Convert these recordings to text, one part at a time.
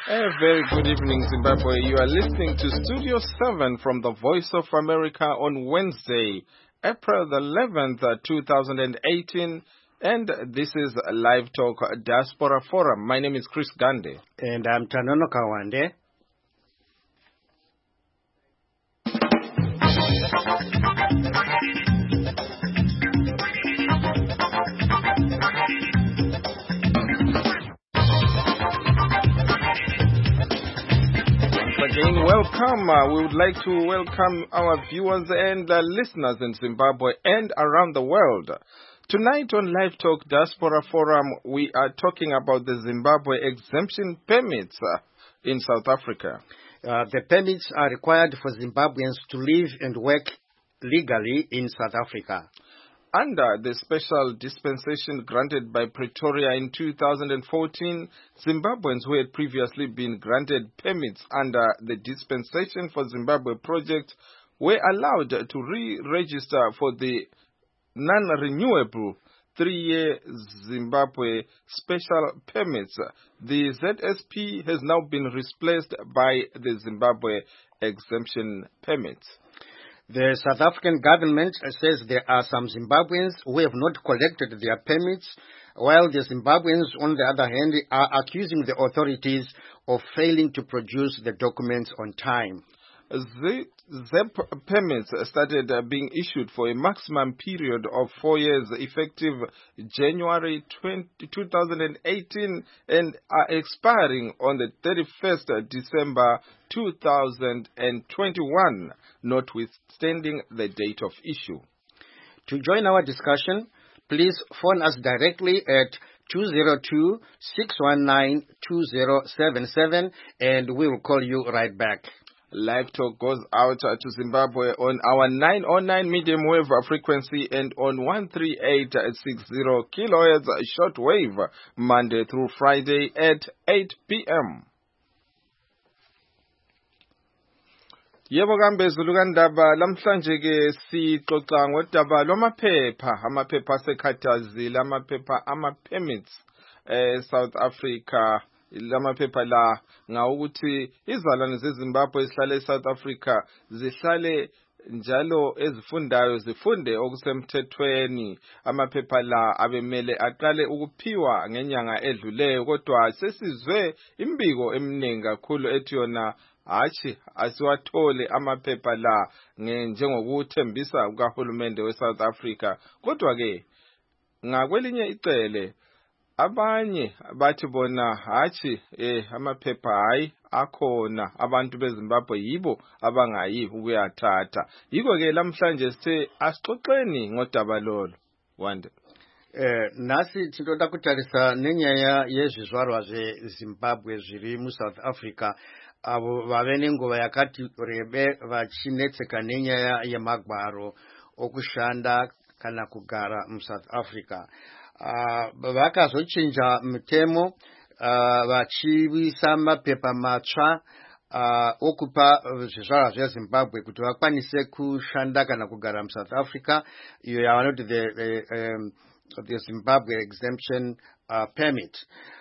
A very good evening, Zimbabwe. You are listening to Studio 7 from the Voice of America on Wednesday, April the 11th, 2018. And this is Live Talk Diaspora Forum. My name is Chris Gande. And I'm Tanono Kawande. Again, welcome. We would like to welcome our viewers and listeners in Zimbabwe and around the world. Tonight on Live Talk Diaspora Forum, we are talking about the Zimbabwe exemption permits in South Africa. The permits are required for Zimbabweans to live and work legally in South Africa. Under the special dispensation granted by Pretoria in 2014, Zimbabweans who had previously been granted permits under the Dispensation for Zimbabwe project were allowed to re-register for the non-renewable 3-year Zimbabwe special permits. The ZSP has now been replaced by the Zimbabwe exemption permits. The South African government says there are some Zimbabweans who have not collected their permits, while the Zimbabweans, on the other hand, are accusing the authorities of failing to produce the documents on time. The permits started being issued for a maximum period of 4 years, effective January 2018, and are expiring on the 31st December 2021, notwithstanding the date of issue. To join our discussion, please phone us directly at 202-619-2077, and we will call you right back. Live Talk goes out to Zimbabwe on our 909 medium wave frequency and on 13860 kilohertz shortwave, Monday through Friday at 8 p.m. Yebo kambe zulukandaba lamhlanje ke sixoxa ngodaba lwamaphepha asekhathazile amaphepha ama-permits South Africa. Lamaphepha la ngawukuthi izalwane zeZimbabwe ezihlala eSouth Africa zihlale njalo ezifundayo zifunde okusemthethweni. Amaphepha la abemele aqale ukuphiwa ngenyanga edluleyo, kodwa sesizwe imbiko eminingi kakhulu ethi yona hatshi asiwathole amaphepha la njengokuthembisa kukaHulumende weSouth Africa. Kodwa ke ngakwelinye icele abanye bathi bona hatshi amaphepha hayi akhona, abantu beZimbabwe yibo abangayi ukuyathatha. Yiko ke lamhlanje sithe asixoxeni ngodaba lolo. Wande nasi tindoda kutarisa nenyaya yezvizvarwa zveZimbabwe zviri muSouth Africa avo vave nenguva yakati rebe vachinetseka nenyaya yemagwaro okushanda kana kugara muSouth Africa. Vakazochinja mutemo vachivisa mapepa matsva okupa zvizvarwa zveZimbabwe kuti vakwanise kushanda kana kugara muSouth Africa, iyo yavanoti the Zimbabwe exemption permit.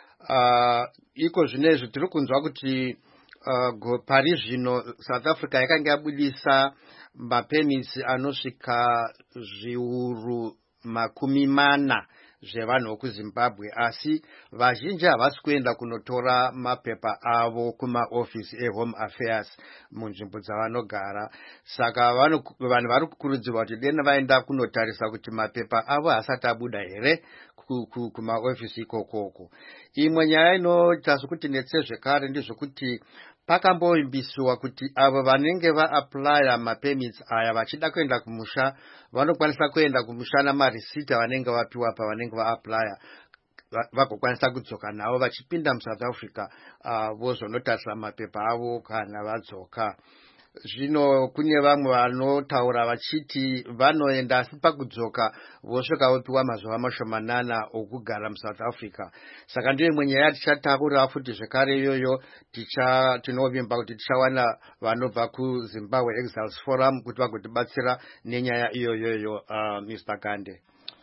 Iko zvinezvi tiri kunzwa kuti pari zvino South Africa yakanga yabudisa mapermits anosvika zviuru 40 zvevanhu vekuZimbabwe, asi vazhinji havasi kuenda kunotora mapepa avo kumaofisi eHome Affairs munzvimbo dzavanogara. Saka vanhu vari kukurudzirwa kuti dena vaenda kunotarisa kuti mapepa avo hasati abuda here kumaofisi ikokoko. Imwe nyaya inoita sokuti netse zvekare ndezvokuti pakamboimbisiwa kuti avo vanenge vaaplya mapermits aya vachida kuenda kumusha vanokwanisa kuenda kumusha namarisita vanenge vapiwa pavanenge vaaplya vagokwanisa kudzoka navo vachipinda muSouth Africa vozonotarisa mapepa avo kana vadzoka. Zvino kune vamwe vanotaura vachiti vanoenda asi pakudzoka vosvika vopiwa mazuva mashomanana okugara muSouth Africa. Saka ndiyo imwe nyaya tichataura futi zvekare iyoyo. Tinovimba kuti tichawana vanobva kuZimbabwe Exiles Forum kuti vagotibatsira nenyaya iyoyoyo. Mr. Gande.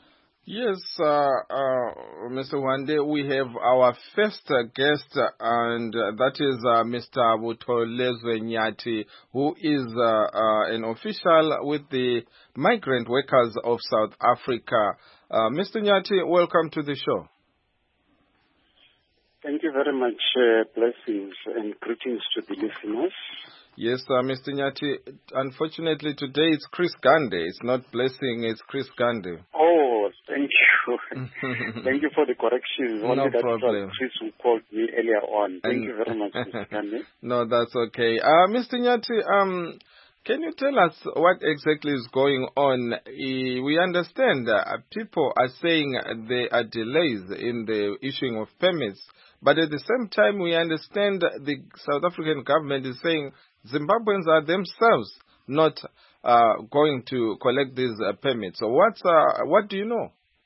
Yes, Mr. Wande, we have our first guest, and that is Mr. Butolezwe Nyati, who is an official with the Migrant Workers of South Africa. Mr. Nyati, welcome to the show. Thank you very much. Blessings and greetings to the listeners. Yes, Mr. Nyati, unfortunately today it's Chris Gande. It's not Blessing, it's Chris Gande. Oh, thank you. Thank you for the correction. No problem. Chris who called me earlier on. Thank you very much, Mr. Gande. No, that's okay. Mr. Nyati, can you tell us what exactly is going on? We understand people are saying there are delays in the issuing of permits, but at the same time we understand the South African government is saying Zimbabweans are themselves not going to collect these permits. So what do you know?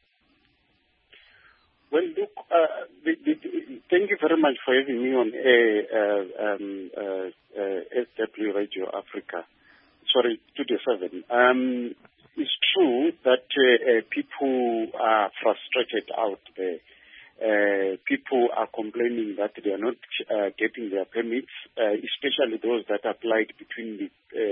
Well, look, thank you very much for having me on SW Radio Africa. Sorry, 2-7. It's true that people are frustrated out there. People are complaining that they are not getting their permits, especially those that applied between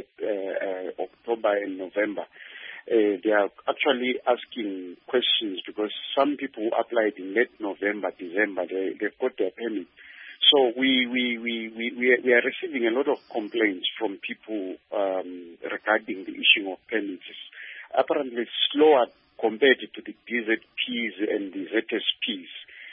October and November. They are actually asking questions because some people applied in late November, December. They've got their permit. So we are receiving a lot of complaints from people regarding the issuing of permits. Apparently slower compared to the DZPs and the ZSPs.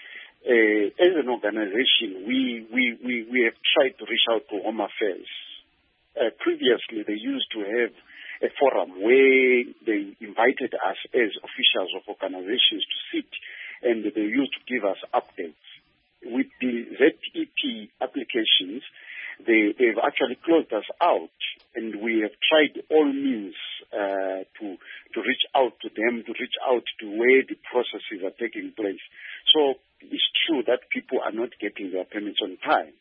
As an organization, we have tried to reach out to Home Affairs. Previously, they used to have a forum where they invited us as officials of organizations to sit, and they used to give us updates. With the ZEP applications, they've actually closed us out, and we have tried all means to reach out to them, to reach out to where the processes are taking place. So it's true that people are not getting their permits on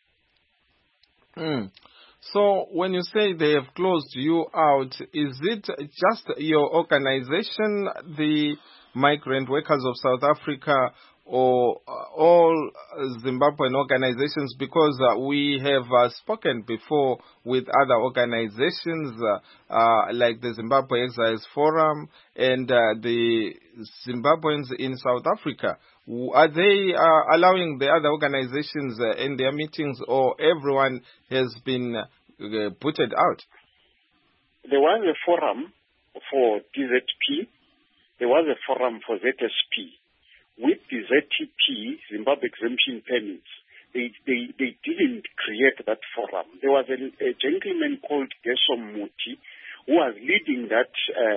time. So when you say they have closed you out, is it just your organization, the Migrant Workers of South Africa, or all Zimbabwean organizations? Because we have spoken before with other organizations like the Zimbabwe Exiles Forum and the Zimbabweans in South Africa. Are they allowing the other organizations in their meetings, or everyone has been booted out? There was a forum for DZP. There was a forum for ZSP. With the ZTP, Zimbabwe Exemption Permits, they didn't create that forum. There was a gentleman called Gesom Muti who was leading that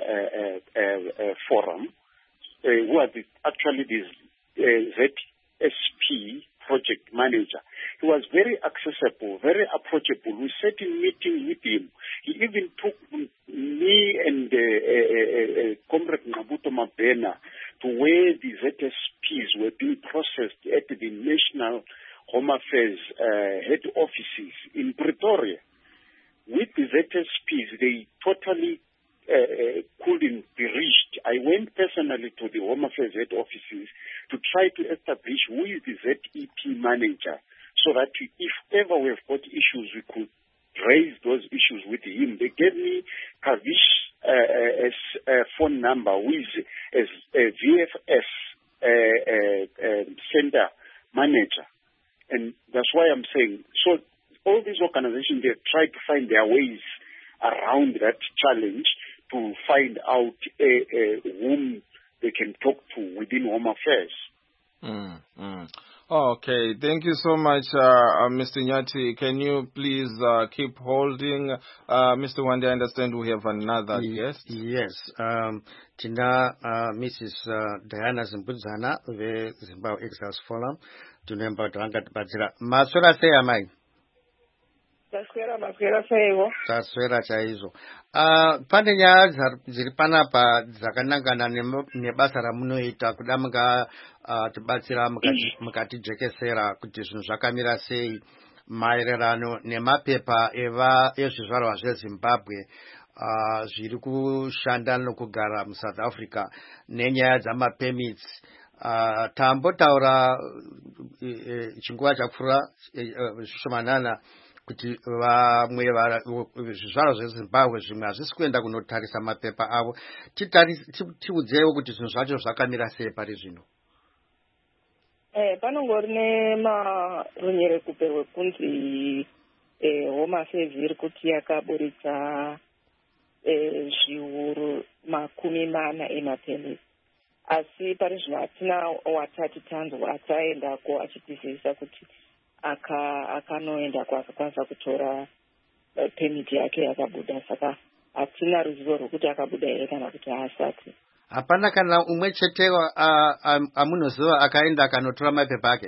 forum, who was actually the ZSP project manager. He was very accessible, very approachable. We sat in meetings with him. He even took me and Comrade Nabuto Mabena to where the ZSPs were being processed at the National Home Affairs head offices in Pretoria. With the ZSPs, they totally couldn't be reached. I went personally to the Home Affairs head offices to try to establish who is the ZEP manager, so that if ever we have got issues, we could raise those issues with him. They gave me Kavish's phone number, who is a VFS center manager. And that's why I'm saying, so all these organizations, they've tried to find their ways around that challenge to find out whom they can talk to within Home Affairs. Okay, thank you so much, Mr. Nyati. Can you please keep holding? Mr. Wande, I understand we have another guest. Yes. Tina, Mrs. Diana Zimbudzana, the Zimbabwe Exiles Forum, to member Rangat Bajira. Masura say amai. Taswera chaizo. Pane nyaya dziri panapa dzakanangana nebasa ramunoita kudamuka tibatsira mukati jekesera kuti zvinhu zvakamira sei maererano nemapepa ezvizvarwa zveZimbabwe zviri kushanda nokugara muSouth Africa nenyaya dzamapermits. Tambotaura chinguva chapfuura zvishomanana kuti vamwe zvizvarwa zveZimbabwe zvimwe hazvisi kuenda kunotarisa mapepa avo. Tiudzewo kuti zvinhu zvacho zvakamira sei pari zvino. Panongori nemaronyerekupe rwekunzi Home Affairs iri kuti yakaburitsa zviuru 40 emapermits. Asi pari zvino hatina watati tanzwa ataendako achitizivisa kuti akanoendako akakwanisa kutora permit yake yakabuda. Saka hatina ruzivo rwekuti akabuda here kana kuti haasati. Hapana kana umwe chetewa amunoziva akaenda akanotora mapepa ake?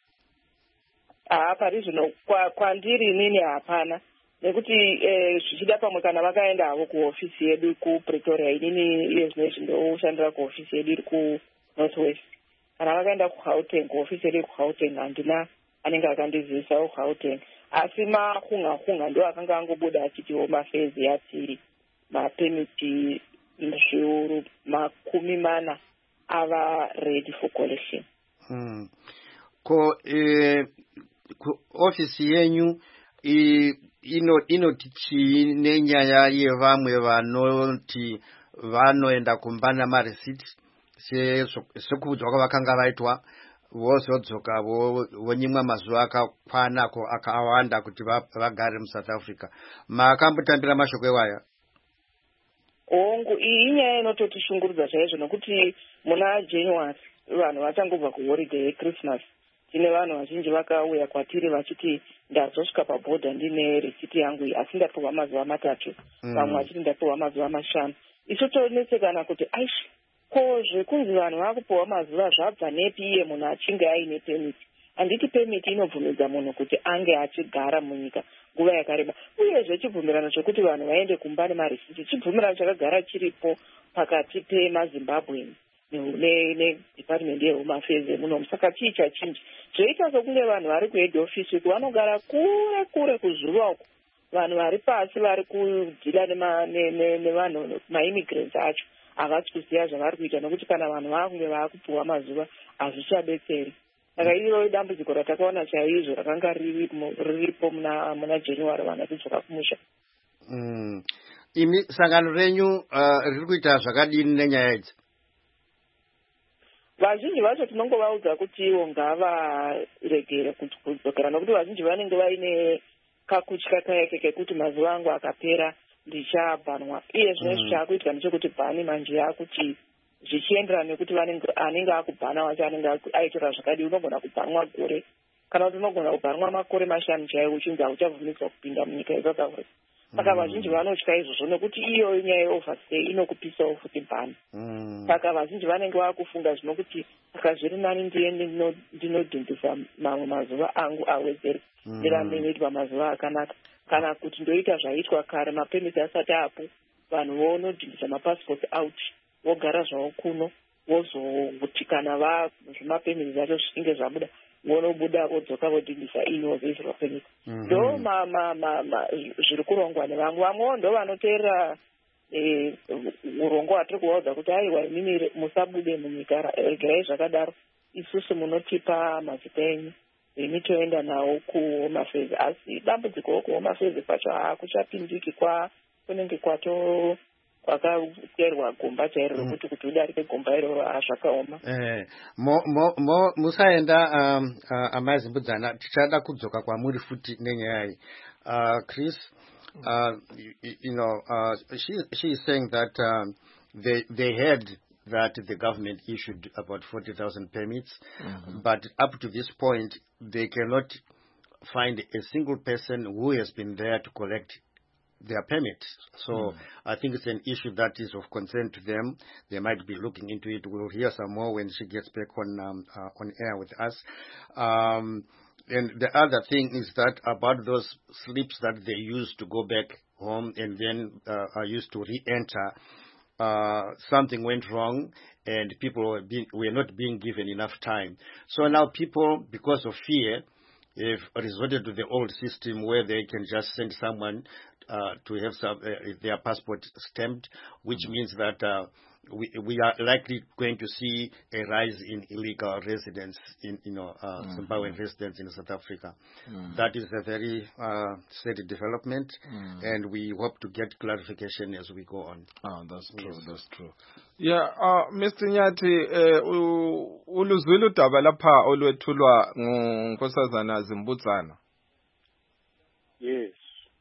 Pari zvino kwandiri inini hapana, nekuti zvichida pamwe kana vakaenda havo kuhofisi yedu kuPretoria, inini iye zvinezvi ndoshandira kuhofisi yedu iri kuNorthwest. Kana vakaenda kuGauteng, kuhofisi yedu kuGauteng, handina anenge akandizivisawo kuGauteng. Asi mahunga ndo akanga angobuda achiti Home Affairs yati mapemiti zviuru 40 ava ready for collection. Ko ofisi yenyu inoti chii nenyaya yevamwe vanoti vanoenda kumba namareceipt sekuudzwa kwavakanga vaitwa vozodzoka vonyimwa mazuva akakwanako akawanda kuti vagare muSouth Africa? Makambotambira mashoko ewaya? Hongu iyi inyaya inototishungurudza chaizvo, nokuti muna January vanhu vachangobva kuholiday yeChristmas. Tine vanhu vazhinji vakauya kwatiri vachiti ndazosvika pabhodha ndine risiti yangu iyi asi ndapiwa mazuva 3, vamwe vachiti ndapiwa mazuva 5. Isu tonesekana kuti aishi ko zvekunzi vanhu vakupiwa mazuva zvabva nepi iye munhu achinge aine permit? Handiti permit inobvumidza munhu kuti ange achigara munyika nguva yakareba. Uyezve chibvumirano chekuti vanhu vaende kumba nemarisiti chibvumirano chakagara chiripo pakati pemaZimbabweans neDepartment yeHome Affairs munomu. Saka chii chachinji? Zvoita sokunge vanhu vari kuhead office uku vanogara kure kuzuva uku, vanhu vari pasi vari kudhila nevanhu maimmigrants acho havasi kuziva zvavari kuita, nokuti kana vanhu vakunge vaakupiwa mazuva hazvichabetseri. Saka iro dambudziko ratakaona chaizvo rakanga riripo muna January vanhu vachidzoka kumusha. Imi sangano renyu riri kuita zvakadini nenyaya idzi? Vazhinji vacho tinongovaudza kuti ivo ngavaregere kudzokera, nokuti vazhinji vanenge vaine kakutya kayake kekuti mazuva angu akapera ndichabhanwa. Iye zvinezvi chaakuitika ndechekuti bhani manje yakuti zvichienderana nekuti anenge akubhana wacho anenge aitora zvakadii. Unogona kubhanwa gore kana kuti unogona kubhanwa makore 5 chaiwo uchinzi hauchabvumidzwa kupinda munyika yeSouth Africa. Saka vazhinji vanotya izvozvo nekuti iyo nyaya yeoverstay inokupisawo futi bhani. Saka vazhinji vanenge vakufunga zvinokuti saka zviri nani ndiende ndinodhindisa mamwe mazuva angu awedzere ndirambe ndoitwa mazuva akanaka, kana kuti ndoita zvaitwa kare mapemiti asati apo vanhu vonodhindisa mapassport out vogara zvavo kuno vozokuti kana zvimapemiti zvacho zvichinge zvabuda vonobuda vodzoka vodhindisa iwo zveizirwa pemiti. Ndo zviri kurongwa nevamwewo ndo vanoteera urongo hwatiri kuvaudza kuti aiwa imimi musabude munyika, regerai zvakadaro, isusu munotipa mazita enyu imi toenda nawo kuHome Affairs. Asi dambudziko kuHome Affairs pacho hakuchapindiki, kunenge kwakakerwa gomba chairo rokuti kuti udarike gomba iroro hazvakaoma. Musaenda amai Zimbudzana, tichada kudzoka kwamuri futi nenyaya iyi. Chris, she is saying that they heard that the government issued about 40,000 permits, but up to this point, they cannot find a single person who has been there to collect their permits. So I think it's an issue that is of concern to them. They might be looking into it. We'll hear some more when she gets back on air with us. And the other thing is that about those slips that they used to go back home and then are used to re-enter, something went wrong and people were not being given enough time. So now people, because of fear, have resorted to the old system where they can just send someone to have their passport stamped, which means that we are likely going to see a rise in illegal residents in Zimbabwean residents in South Africa. That is a very sad development, and we hope to get clarification as we go on. Oh, that's true. Yes. That's true. Yeah, Mr. Nyathi, uluzwile udaba lapha olwethulwa nguNkosazana Zimbudzana. Yes.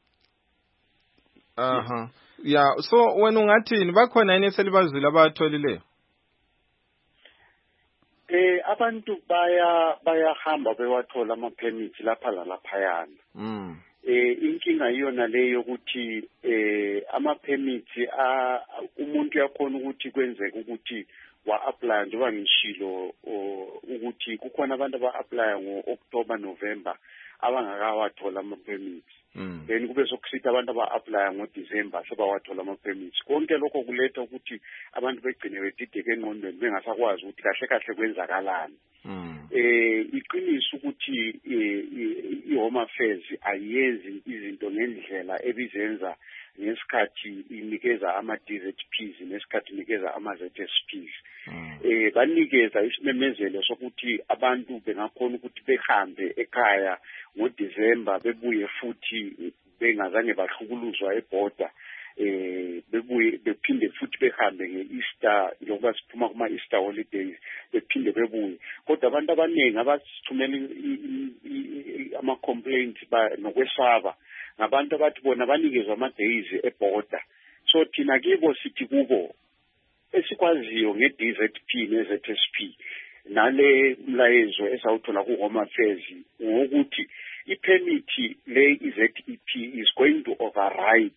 Yeah, so wena ungathini bakhona yini eselibazwile abatholileyo? Abantu bayahamba bewathola ama-permits lapha lalaphayana. Inkinga iyona leyo ukuthi ama-permits umuntu yakhona ukuthi kwenzeke ukuthi wa-apply njengoba ngishilo ukuthi kukhona abantu aba-apply ngo-October November abangakawathola ama-permits. Then kube sokusithi abantu aba-apply ngo-December sebawathola ama-permits. Konke lokho kuletha ukuthi abantu begcine bedideke engqondweni bengasakwazi ukuthi kahle kahle kwenzakalani. Iqiniso ukuthi i-Home Affairs ayenzi izinto ngendlela ebizenza ngesikhathi inikeza ama-DZPs nesikhathi inikeza ama-ZSPs. Banikeza isimemezelo sokuthi abantu bengakhona ukuthi behambe ekhaya ngoDecember bebuye futhi bengazange bahlukuluzwa eborder. Bebuye bephinde futhi behambe nge-Easter njengoba siphuma kuma-Easter holidays bephinde bebuye. Kodwa abantu abaningi abasithumela ama-complaints nokwesaba ngabantu abathi bona banikezwa ama-days eborder. So thina kibo sithi kubo esikwaziyo nge-DZP ne-ZSP nale mlayezo esawuthola ku-Home Affairs ngokuthi i-permit le i-ZEP is going to override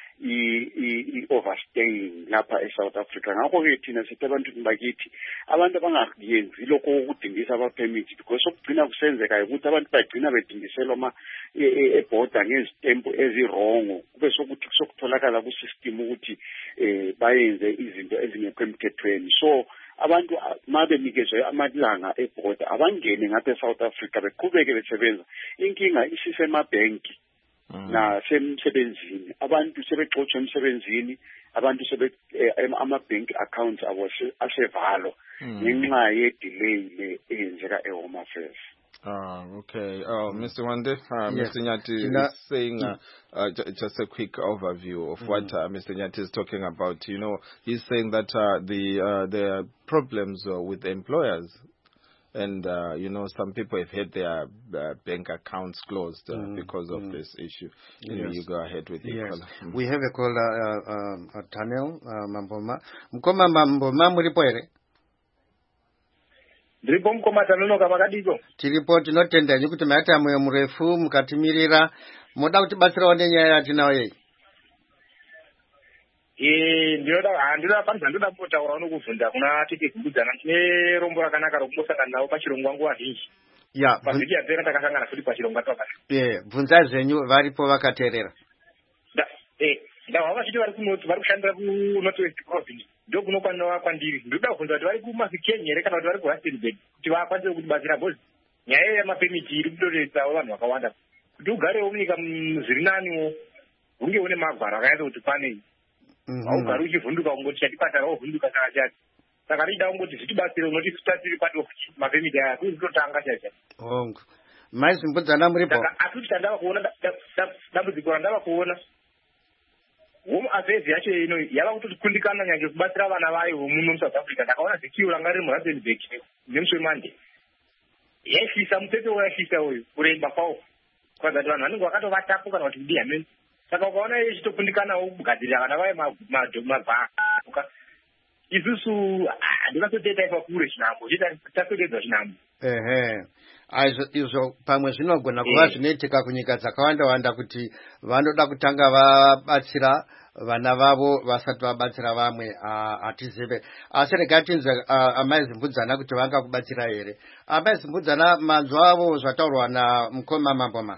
i-overstaying lapha e-South Africa. Ngakho-ke thina sithi ebantwini bakithi abantu abangayenzi lokho okudingisa ama-permit because okugcina kusenzeka ukuthi abantu bagcina bedingiselwa eborder ngezitempu ezirongo kube sokuthi sokutholakala ku-system ukuthi bayenze izinto ezingekho emthethweni. So abantu mabenikezwe amalanga eborder abangene ngapha eSouth Africa beqhubeke besebenza. Inkinga isisemabhenki nasemsebenzini. Abantu sebexotsha emsebenzini, abantu ama-bank accounts abo asevalwa ngenxa ye-delay le eyenzeka e-Home Affairs. Okay. Mr. Wande, Mr. Nyathi is saying just a quick overview of what Mr. Nyathi is talking about. You know, he's saying that there are problems with employers. And, you know, some people have had their bank accounts closed because of this issue. You go ahead with the call. We have a caller, Tanel Mamboma. Mkoma Mamboma, mulipo ere? Ndiripo mkoma Tanel kamakadiko. Tiripo tinotenda nikuti maata mwe mrefu mukatimirira moda kuti basira wanenya tinawo yei. Ndinoda panza ndoda kutaura unokuvhunda kuna tete Zimbudzana tine rombo rakanaka rokumbosangana nawo pachirongwa wangu wazhinji. Pavhiki yapera takasangana futi pachirongwa twakati. Bvunza zvenyu varipo vakateerera. Ndahwa vachiti vari kushandira kuNorth West Province ndokunokwanira kwandiri. Ndoda kuvhunza kuti vari kuMafikeng here kana kuti vari kuRustenburg kuti vakwanise kutibatsira bhozi. Nyaya yamapemiti iri kutoretsawo vanhu vakawanda. Kuti ugarewo munyika zviri naniwo hunge une magwaro akaita kuti panei. Haugari uchivhunduka ungoti chatipatara wovhunduka saka chati. Saka rida ungoti zvitibatsire unoti tatiri pato mapemiti aya kuzotanga chacha. Hongu. Mai Zimbudzana muripo. Saka atuti chandava kuona dambudziko randava kuona. Home Affairs yacho ino yava kutokundikana nyange kubatsira vana vayo muno muSouth Africa. Ndakaona zikiwo ranga riri muRustenburg nemusi weMonday. Yaishisa mupepe waishisa uyu kuremba kwawo. Kwanza kuti vanhu vanenge vakatovatapo kana kuti kudii hamene. Saka ukaona ichitokundikanawo kugadzirira vana vayo mabhaka. Isusu ndingatoteta ipa kure chinhambo tatotedzwa chinhambo. Izvo pamwe zvinogona kuva zvinoitika kunyika dzakawanda kuti vanoda kutanga vabatsira vana vavo vasati vabatsira vamwe hatizive. Asi regai tinzwe amai Zimbudzana kuti vangakubatsira here. Amai Zimbudzana manzwa avo zvataurwa naMukoma Mamboma.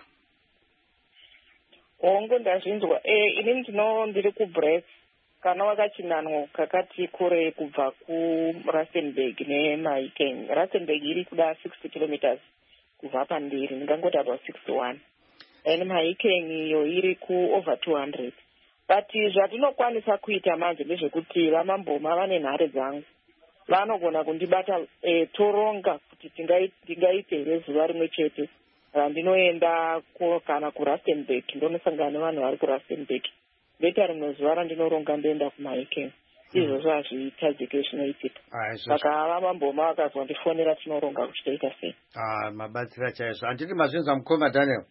Hongu ndazvinzwa. Ini ndiri kuBreast kana wakachinanwa kakati kure kubva kuRustenburg neMahikeng. Rustenburg iri kuda 60 kilometers kubva pandiri ndingangoti about 61 and maikeng iyo iri over 200. But zvatinokwanisa kuita manje ndezvekuti vamamboma vane nhare dzangu vanogona kundibata toronga kuti tingaite here zuva rimwe chete randinoenda kana kuRustenburg ndonosangana nevanhu vari kuRustenburg ndoita rimwe zuva randinoronga ndoenda kumaikeng. Izvozvo hazvitadzike zvinoitika saka vamamboma vakazwa ndifonera tinoronga kuti toita sei. Mabatsira chaizvo. Handiti mazvinza mukoma Daniel?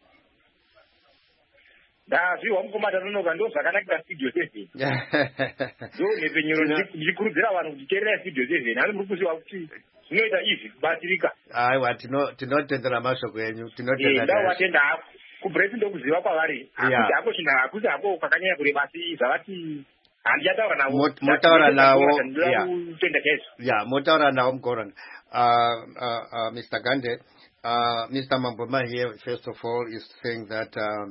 Ndazviwa mukoma Daniel ndo zvakanakira studio 7. Ndo nepenyero ndichikurudzira vanhu kuti teerera studio 7 ani muri kuziva kuti zvinoita izvi kubatsirika. Aiwa tinotendera mashoko enyu tinotenda. Ndawatenda hako kubresi ndokuziva kwavari akuti hako chinhu hakuti hako kwakanyanya kureba asi zvavati handiyataura navo motaura navo motaura navo mukona. Mr. Gande, Mr. Mamboma here first of all is saying that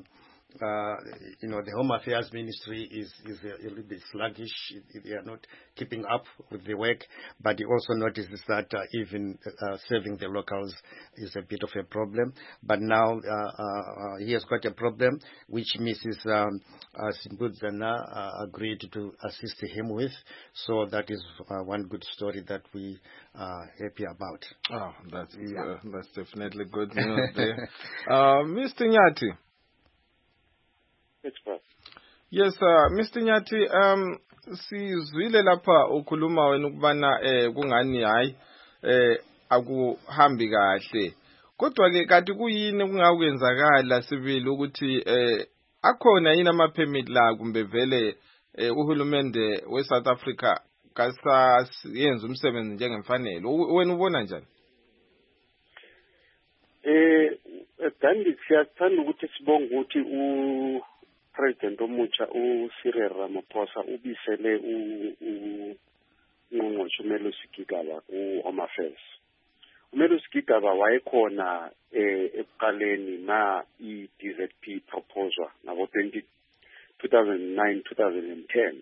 the Home Affairs Ministry is a little bit sluggish. They are not keeping up with the work, but he also notices that even serving the locals is a bit of a problem. But now he has got a problem which Mrs. Simbudzana agreed to assist him with. So that is one good story that we are happy about. Oh, that's definitely good news there. Mr. Nyati. Yes, Mr. Nyati, sizwile lapha ukhuluma wena ukubana kungani hayi akuhambi kahle. Kodwa ke kanti kuyini kungakwenzakala sibili ukuthi akhona yini ama permit la kumbe vele uhulumende we South Africa kasayenza umsebenzi njengemfanelo. Wena ubona njani? Kandi siyathanda ukuthi sibonge ukuthi President omutsha Cyril Ramaphosa ubisele uNgqongqoshe uMelusi Gigaba ku-Home Affairs. uMelusi Gigaba wayekhona ekuqaleni na i-DZP proposal ngabo 2009-2010.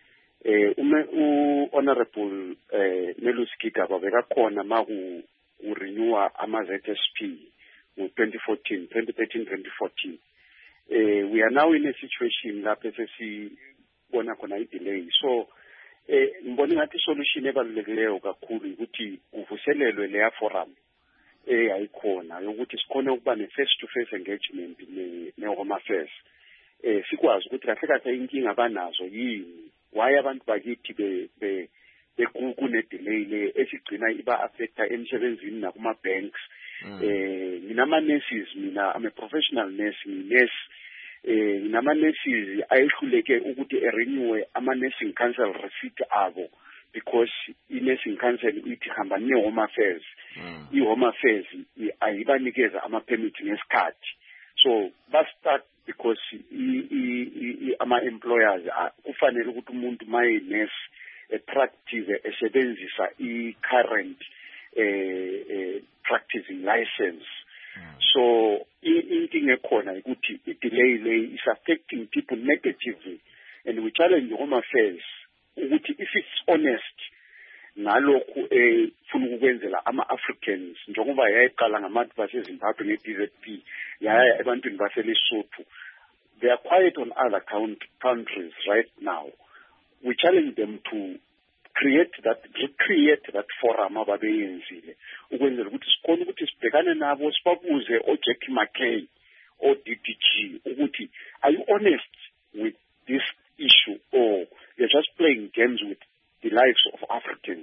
Honorable Melusi Gigaba bekakhona maku-renewa ama-ZSP ngo-2013-2014. We are now in a situation lapho sesibona khona i-delay. So ngibona ngathi solution ebalulekileyo kakhulu ukuthi kuvuselelwe leya forum ayikhona yokuthi sikhona ukuba ne-face-to-face engagement ne-Home Affairs. Sikwazi ukuthi kahle kahle inkinga abanazo yini, why abantu bakithi kune-delay le esigcina iba-affecta emsebenzini nakuma-banks. Nginama-nurses mina, I'm a professional nurse, nginurse. Nginama-nurses ayehluleke ukuthi renew ama-nursing council receipt abo because i-nursing council ithi hamba ne-Home Affairs. I-Home Affairs ayibanikeza ama-permit ngesikhathi. So bastart because ama-employers kufanele ukuthi umuntu maye-nurse practice esebenzisa i-current practicing license. So inkinga ekhona ukuthi i-delay le is affecting people negatively, and we challenge the Home Affairs ukuthi if it's honest ngalokhu funa ukwenzela ama-Africans njengoba yayiqala ngabantu baseZimbabwe nge-DZP yaya ebantwini baseLesotho, they are quiet on other countries right now. We challenge them to recreate that forum ababeyenzile ukwenzela ukuthi sikhona ukuthi sibhekane nabo sibabuze oJackie McKay o-DDG ukuthi are you honest with this issue or you're just playing games with the lives of Africans?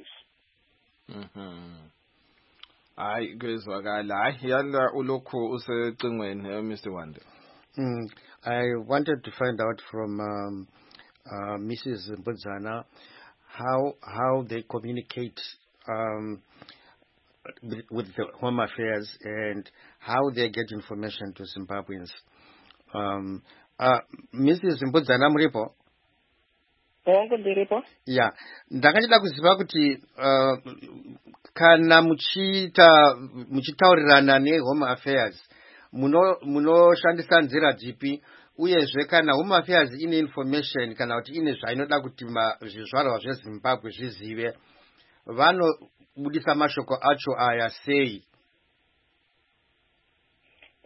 Hayi kwezwakala hayi yala ulokhu usecingweni Mr. Wande. I wanted to find out from Mrs. Mbudzana how they communicate with the Home Affairs and how they get information to Zimbabweans. Mrs. Mbudzana muripo? Ndiripo? Yeah. Ndakachida kuziva kuti kana muchitaurirana neHome Affairs munoshandisa nzira dzipi, uyezve kana Home Affairs ine information kana kuti ine zvainoda kuti zvizvarwa zveZimbabwe zvizive, vanobudisa mashoko acho aya sei?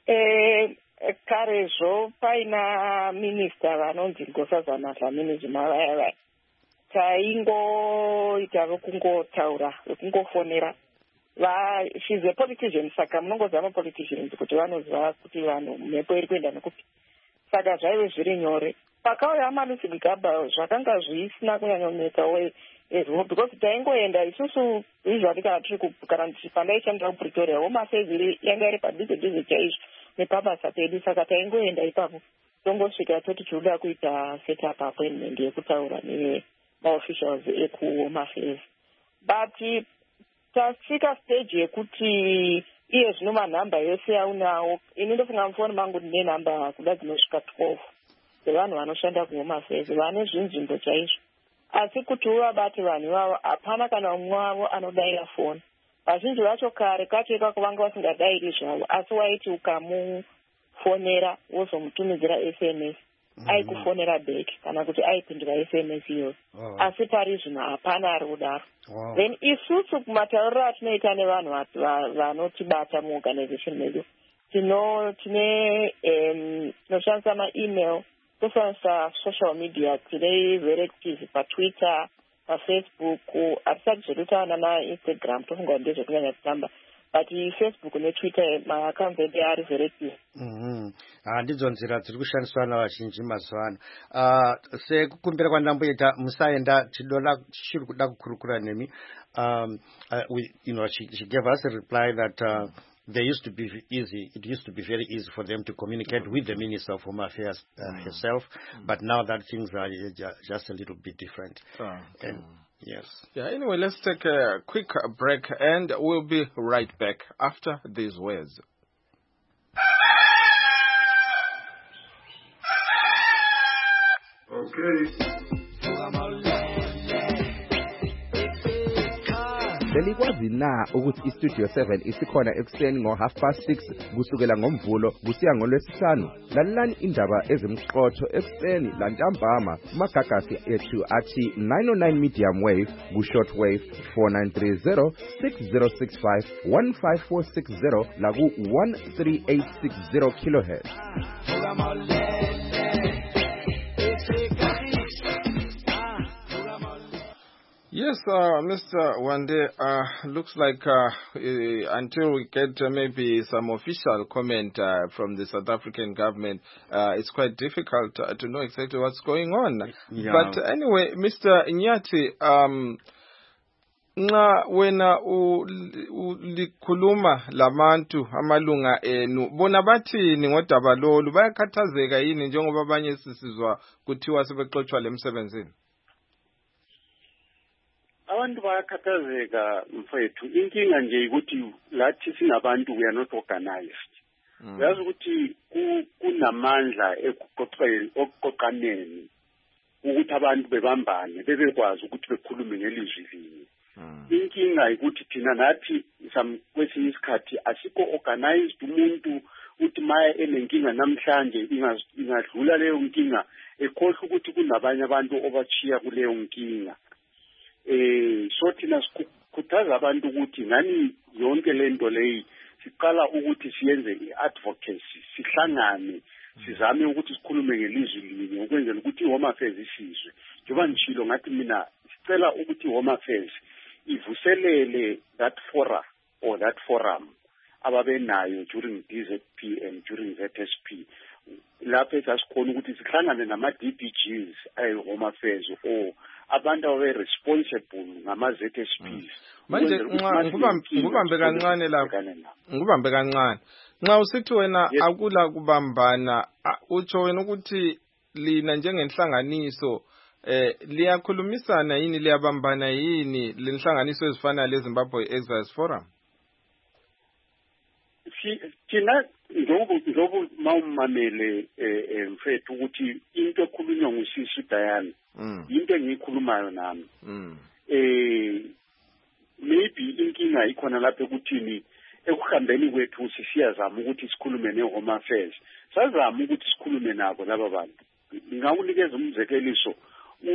karezvo paina minista vanonzi Nkosazana Dlamini Zuma vaya taingoita vokungotaura vokungofonera she's a politician saka munongoziva mapoliticians kuti vanoziva kuti vanhu mhepo iri kuenda nekupi saka zvaive zviri nyore pakauya Malusi Gigaba zvakanga zvisina kunyanyonetsa because taingoenda isusu usually kana tiri kana pandaishandira kuPretoria Home Affairs yanga iri padhize chaizvo nepabasa pedu saka taingoenda ipapo tongosvika toti tinoda kuita setup appointment yekutaura nemaofficials ekuHome Affairs but tasvika stage yekuti iye zvino manhamba yose yaunawo ini ndofunga mufoni mangu ndine nhamba kuda dzinosvika 12 dzevanhu vanoshanda kuHome Affairs vane zvinzvimbo chaizvo asi kuti uvabate vanhu ivavo hapana kana umwe wavo anodaira foni vazhinji vacho kare kacho ikako vanga vasingadairi zvavo asi waiti ukamufonera wozomutumidzira SMS aikufonera back kana kuti aipindura SMS iyoyo asi pari zvino hapana ari kudaro then isusu kumatauriro atinoita nevanhu vanotibata muorganization medu tinoshandisa maemail toshandisa social media tine very active paTwitter paFacebook hatisati zvekutaura namaInstagram tofunga kuti ndezvekunyanya kutamba but Facebook neTwitter maaccounts edu ari very active. Ndidzo nzira dziri kushandiswa navazhinji mazuva ano. Sekukumbira kwandamboita musaenda tichiri kuda kukurukura nemi. She gave us a reply that they used to be easy. It used to be very easy for them to communicate with the Minister of Home Affairs herself, but now that things are just a little bit different. Yes. Yeah. Anyway, let's take a quick break, and we'll be right back after these words. Okay. Belikwazi na ukuthi iStudio 7 isikhona ekuseni ngo6:30 kusukela ngoMvulo kusiya ngoLwesihlanu. Lalelani indaba ezimqotho ekuseni lantambama kumagagasi ethu athi 909 medium wave ku-short wave 4930 6065 15460 la ku-13860 kilohertz. Yes, Mr. Wande, looks like until we get maybe some official comment from the South African government, it's quite difficult to know exactly what's going on. Yeah. But anyway, Mr. Nyati, nxa wena ulikhuluma labantu amalunga enu bona bathini ngodaba lolu bayakhathazeka yini njengoba abanye sisizwa kuthiwa sebexoxwa lemsebenzini? Abantu bayakhathazeka mfethu inkinga nje ukuthi lathi singabantu we are not organized. Uyazi ukuthi kunamandla ekuqoqaneni ukuthi abantu bebambane bebekwazi ukuthi bekhulume ngelizwi linye. Inkinga ukuthi thina nathi kwesinye isikhathi asikho organized umuntu uthi maya enenkinga namhlanje ingadlula leyo nkinga ekhohle ukuthi kunabanye abantu obachiya kuleyo nkinga. So thina sikhuthaza abantu ukuthi ngani yonke lento leyi siqala ukuthi siyenze i-advocacy sihlangane sizame ukuthi sikhulume ngelizwi linye ukwenzela ukuthi iHome Affairs isizwe njengoba ngishilo ngathi mina sicela ukuthi iHome Affairs ivuselele that fora or that forum ababenayo during DZP and during ZSP lapho esasikhona ukuthi sihlangane nama-DPGs ayi-Home Affairs or abantu abe-responsible ngama-ZSPs. Manje ngubambe kancane lapho. Ngubambe kancane. Nxa usithi wena akula kubambana, utsho wena ukuthi lina njengenhlanganiso liyakhulumisana yini liyabambana yini lenhlanganiso ezifana leZimbabwe Exiles Forum? Thina njengoba mawumamele mfethu ukuthi into ekhulunywa ngusisi Diane into engiyikhulumayo nami maybe inkinga ikhona lapho ukuthini ekuhambeni kwethu siyazama ukuthi sikhulume neHome Affairs sazama ukuthi sikhulume nabo laba bantu ngawunikeza umzekeliso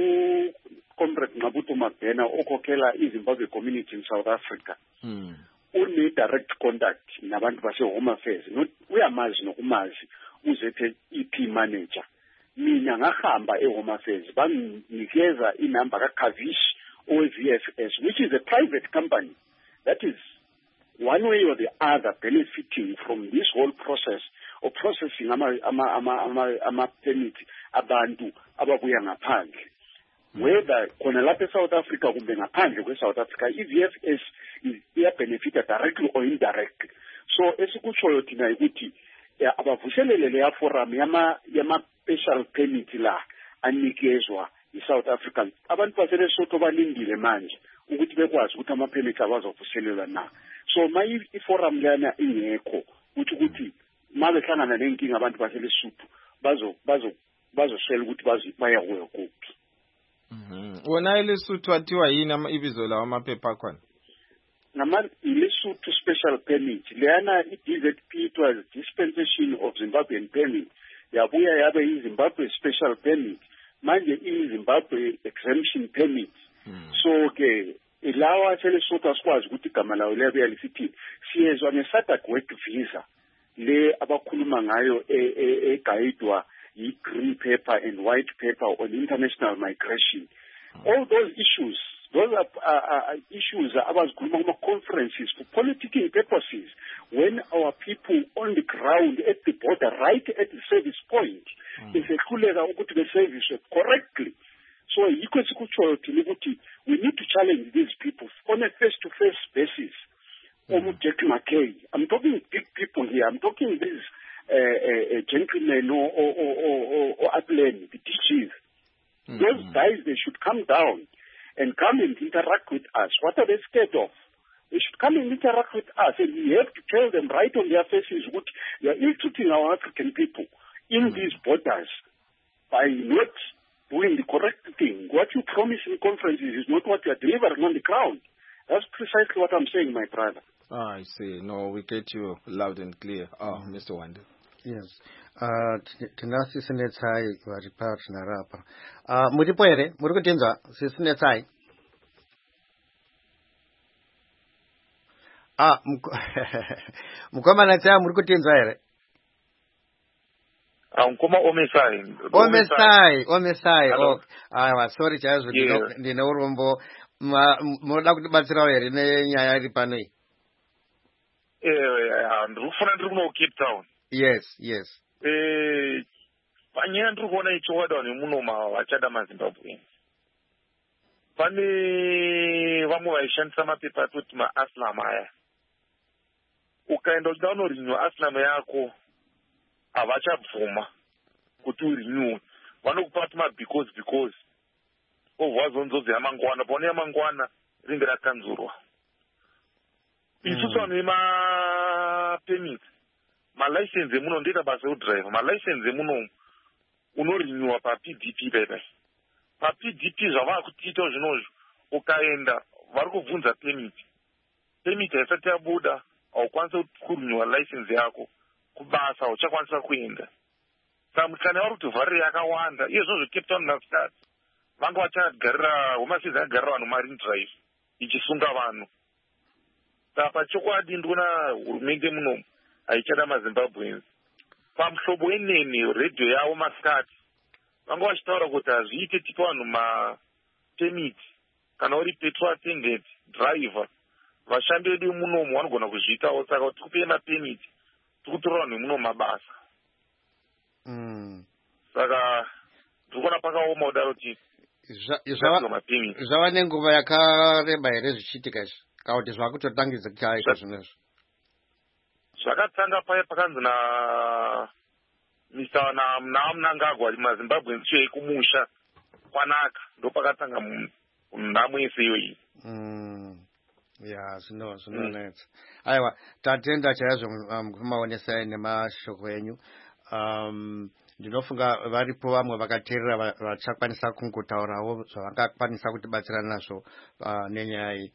uComrade Nqabuto Mabhena okhokhela iZimbabwe community in South Africa direct contact nabantu base-Home Affairs, uyamazi nokumazi uzethe EP manager. Mina ngahamba e-Home Affairs banginikeza inamba kaKavish owe-VFS, which is a private company that is one way or the other benefiting from this whole process of processing ama-permit abantu ababuya ngaphandle. Whether khona lapha eSouth Africa kumbe ngaphandle kwe-South Africa, i-VFS iya-benefita directly or indirectly. So esikutshoyo thina ukuthi abavuselele leya forum yama-special permit la anikezwa i-South African. Abantu baseLesotho balindile manje ukuthi bekwazi ukuthi ama-permit abazovuselelwa na. So i-forum lana ingekho ukuthi mabehlangana nenkinga abantu baseLesotho bazoswela ukuthi bayakuya kuphi. Wona iLesotho athiwa yini ibizo lawo amaphepha akhona? iLesotho special permit leyana i-DZP, it was dispensation of Zimbabwean permit, yabuya yabe i-Zimbabwe special permit, manje i-Zimbabwe exemption permit. So ke ilawa seLesotho asikwazi ukuthi igama lawo liyabuya lisithi siyezwa nge-SADC work visa le abakhuluma ngayo egayidwa yi-green paper and white paper on international migration. All those issues, those are issues abazikhuluma kuma-conferences for politicking purposes when our people on the ground at the border, right at the service point, besehluleka ukuthi beservice correctly. So yikho esikutshoyo thina ukuthi we need to challenge these people on a face-to-face basis. Jack McKay, I'm talking big people here. I'm talking these gentlemen or Atlan, the DGs. Those guys, they should come down and come and interact with us. What are they scared of? They should come and interact with us, and we have to tell them right on their faces what they are ill-treating our African people in these borders by not doing the correct thing. What you promise in conferences is not what you are delivering on the ground. That's precisely what I'm saying, my brother. I see. No, we get you loud and clear. Mr. Wande. Yes. Tinasi sinetsai varipart narapa. Muripo ere, murikutinza, sinetsai. Mukoma natsaya murikutinza ere. Mukoma omesai. Omesai. Okay. Sorry chazo ndine urombo munoda kutibatsirawo ere nenyaya iri pano iyi. Ndikufuna ndiri kuno Cape Town. Yes. Panyaya ndiri kuona ichiwada nemunoma vachada maZimbabwe. Pane vamwe vaishandisa mapepa atoti maAslam aya. Ukaenda uchida unorinwa Aslam yako havachabvuma kuti urinwe. Vanokupa kuti because ovazonzodzi yamangwana. Paone yamangwana ringe rakanzurwa. Isusu vane ma-permit, ma-license emuno ndoita basa udriver. Ma-license emuno unorinwa pa-PDP pepe. Pa-PDP zvava kutiita zvinozvo, ukaenda vari kubvunza permit. Permit haisati yabuda, haukwanisa kurinwa license yako kubasa, hauchakwanisa kuenda. Saka kana vari kuti vharire yakawanda, iye zvozvo Cape Town naSCAT vanga vachagarira, Home Affairs yakagarira vanhu marine drive ichisunga vanhu. Saka pachokwadi ndikuona hurumende muno haichada maZimbabweans. Pamuhlobo wenene radio yavo maSCAT vanga vachitaura kuti hazviite tipa vanhu ma-permit kana uri petrol attendant, driver, vashandi vedu munomu vanogona kuzviitawo. Saka tiri kupe ma-permit, tiri kutora vanhu muno mabasa. Saka tiri kuona pakaoma kudaro kuti zvava nenguva yakareba here zvichiitika izvi kana kuti zvakutotangidza chaiko zvinezvo? Zvakatanga paya pakanzi Mr. Mnangagwa maZimbabwe nsiyo kumusha kwanaka ndopakatanga nhamo yese iyoyi. Ya zvinonetsa. Aiwa tatenda chaizvo mukumaonesai nemashoko enyu. Ndinofunga varipo vamwe vakateerera vachakwanisa kungotaurawo zvavangakwanisa kutibatsira nazvo nenyaya iyi.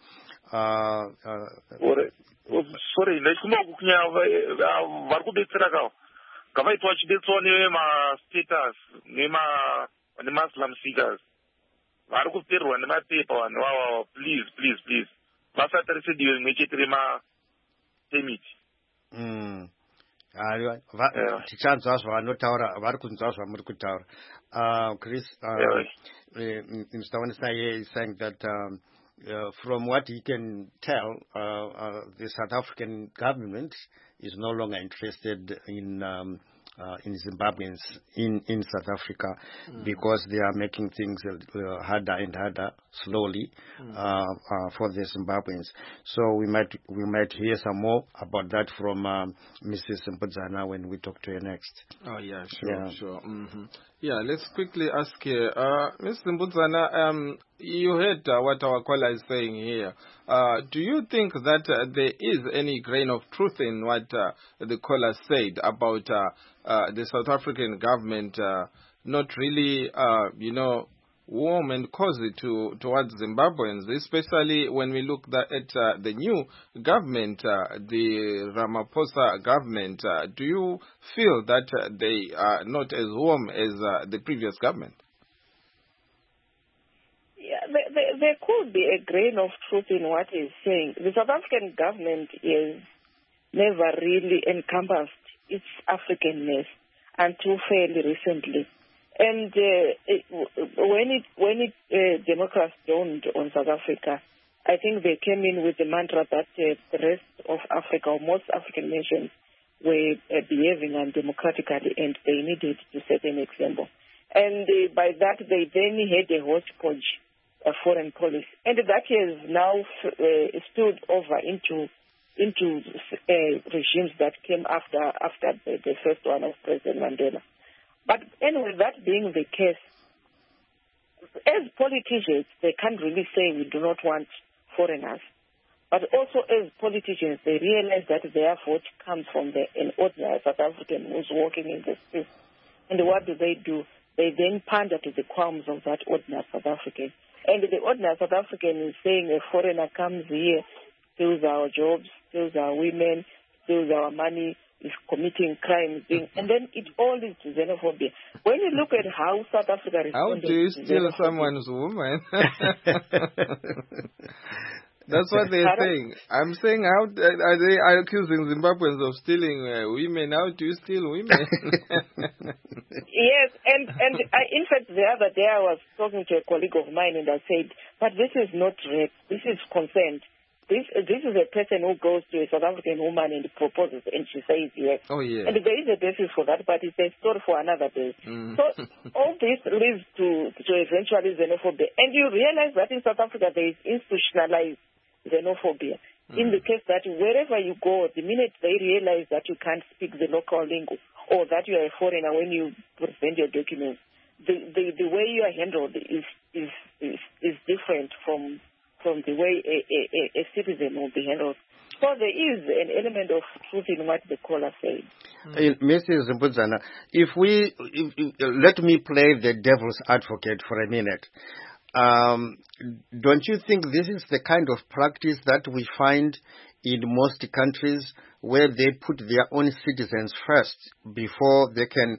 Sorry, ndaikumbira kukunya vari kubetsera kawo ngavaiti vachibetsawo nema-status nema-Muslim seekers vari kupererwa nemapepa vanhu vava. Please vasatarise diyo rimwe chete permit. tichanzwa zvavanotaura vari kunzwa zvavari kutaura. Chris, Mr. Wanisai is saying that from what he can tell, the South African government is no longer interested in Zimbabweans in South Africa because they are making things harder and harder slowly for the Zimbabweans. So we might hear some more about that from Mrs. Mbudzana when we talk to her next. Oh yeah, sure. Yeah, let's quickly ask here, Mrs. Mbudzana, you heard what our caller is saying here. Do you think that there is any grain of truth in what the caller said about the South African government not really, warm and cozy towards Zimbabweans, especially when we look at the new government, the Ramaphosa government? Do you feel that they are not as warm as the previous government? Yeah, there could be a grain of truth in what he's saying. The South African government is never really encompassed its Africanness until fairly recently. And when democrats dawned on South Africa, I think they came in with the mantra that the rest of Africa, or most African nations, were behaving undemocratically, and they needed to set an example. And by that, they then had a hodgepodge foreign policy, and that has now spilled over into regimes that came after the first one of President Mandela. But anyway, that being the case, as politicians, they can't really say we do not want foreigners. But also as politicians, they realize that their vote comes from an ordinary South African who's walking in the streets. And what do? They then pander to the qualms of that ordinary South African. And the ordinary South African is saying a foreigner comes here, steals our jobs, steals our women, steals our money, is committing crimes, and then it all leads to xenophobia. When you look at how South Africa responded, how do you steal someone's woman? That's what they're saying. I'm saying, how are they accusing Zimbabweans of stealing women? How do you steal women? Yes, and in fact, the other day I was talking to a colleague of mine, and I said, but this is not rape, this is consent. This is a person who goes to a South African woman and proposes, and she says yes. Oh, yeah. And there is a basis for that, but it's a story for another day. So all this leads to eventually xenophobia. And you realize that in South Africa there is institutionalized xenophobia. In the case that wherever you go, the minute they realize that you can't speak the local lingo or that you are a foreigner when you present your documents, the way you are handled is different from the way a citizen will be handled. So there is an element of truth in what the caller said. Mrs. Mbudzana, let me play the devil's advocate for a minute. Don't you think this is the kind of practice that we find in most countries where they put their own citizens first before they can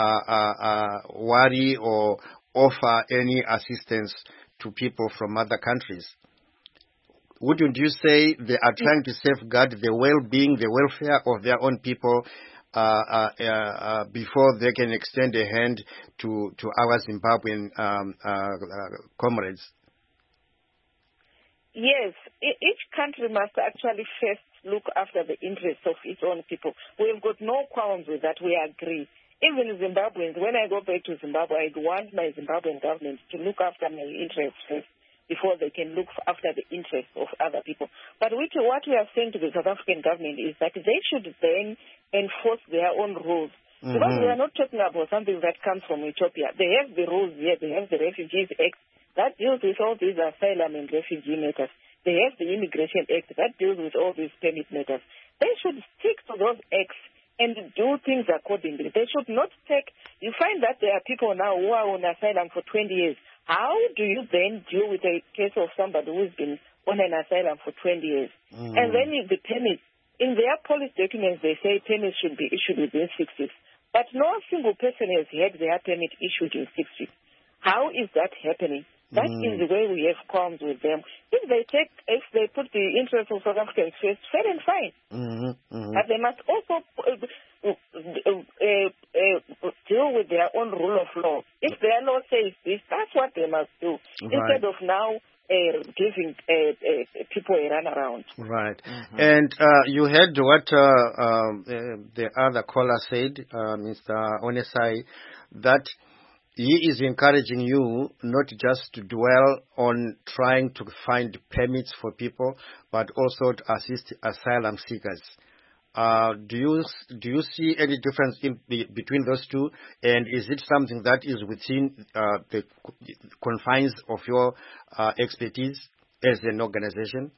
worry or offer any assistance to people from other countries? Wouldn't you say they are trying to safeguard the well-being, the welfare of their own people before they can extend a hand to our Zimbabwean comrades? Yes, each country must actually first look after the interests of its own people. We've got no qualms with that. We agree. Even Zimbabweans, when I go back to Zimbabwe, I'd want my Zimbabwean government to look after my interests first before they can look after the interests of other people. But what we are saying to the South African government is that they should then enforce their own rules. Because we are not talking about something that comes from Ethiopia. They have the rules here. They have the Refugees Act that deals with all these asylum and refugee matters. They have the Immigration Act that deals with all these permit matters. They should stick to those acts and do things accordingly. They should not take... You find that there are people now who are on asylum for 20 years. How do you then deal with a case of somebody who's been on an asylum for 20 years? And then the permit, in their policy documents, they say permits should be issued within 6 weeks. But no single person has had their permit issued in 6 weeks. How is that happening? That is the way we have problems with them. If they put the interests of South Africans first, fair and fine. But they must also deal with their own rule of law. If their law says this, that's what they must do. Instead of now giving people a run around. Right. And you heard what the other caller said, Mr. Onesai, that he is encouraging you not just to dwell on trying to find permits for people, but also to assist asylum seekers. Do you see any difference between those two? And is it something that is within the confines of your expertise as an organization?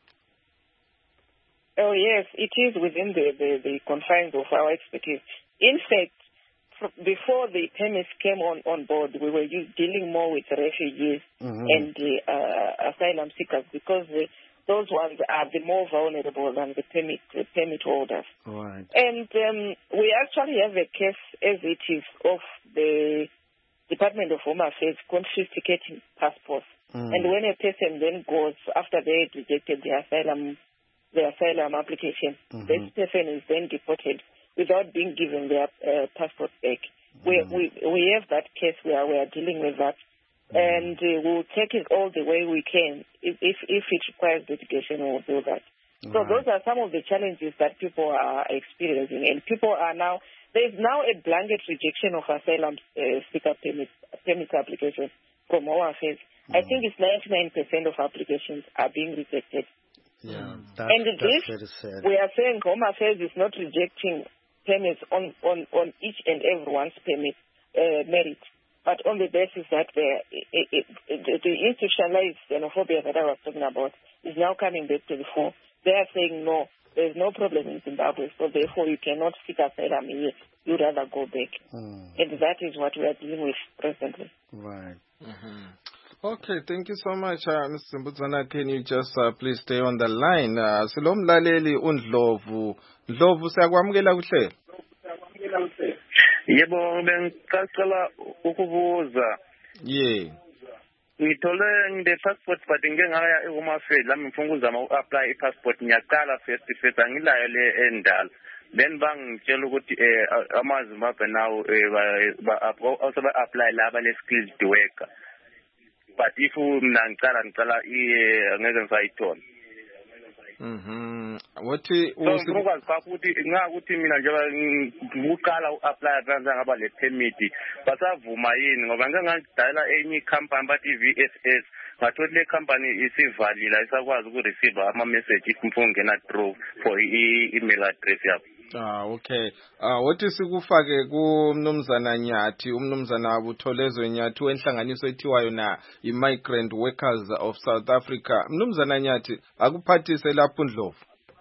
Oh yes, it is within the confines of our expertise. In fact, before the permits came on board, we were dealing more with refugees and asylum seekers because those ones are the more vulnerable than the permit holders. Right. And we actually have a case as it is of the Department of Home Affairs confiscating passports. And when a person then goes, after they had rejected the asylum application, this person is then deported without being given their passport back. We have that case where we are dealing with that. And we'll take it all the way we can. If it requires litigation, we'll do that. So those are some of the challenges that people are experiencing. And people are now, there's now a blanket rejection of asylum seeker permit applications from Home Affairs. I think it's 99% of applications are being rejected. Yeah, and this, very sad. We are saying Home Affairs is not rejecting permits on each and everyone's permit merit, but on the basis that the institutionalized xenophobia that I was talking about is now coming back to the fore. They are saying, no, there's no problem in Zimbabwe, so therefore you cannot seek asylum here. You'd rather go back. And that is what we are dealing with presently. Right. Okay, thank you so much, Mr. Mbudzana. Can you just please stay on the line? Silomlaleli uNdlovu. Ndlovu, siyakwamukela kuhle. Yebo, bengicela ukubuza. Yeah. Ngithole ngide passport but ngengaya eHome Affairs lami ngifuna ukuzama uapply iPassport ngiyaqala first angilayo le endala. Then bangitshela ukuthi amaZimbabwe now also ba apply laba le skilled worker. But if mina ngicala angeke ngisayithola. Wathi ukwazi ukuthi ngakuthi mina nje ngiqala uapply kanza ngaba le permit basavuma yini ngoba ngeke ngidayela enye company bathi VFS ngathola le company isivalile ayisakwazi ukureceive ama message if ngifuna ngena through for email address yabo. Okay. Wathi sikufake kuMnumzana Nyathi, uMnumzana Butholezo Nyathi wenhlanganiso ethiwayo na iMigrant Workers of South Africa. Mnumzana Nyathi, akuphathise lapho Ndlovu.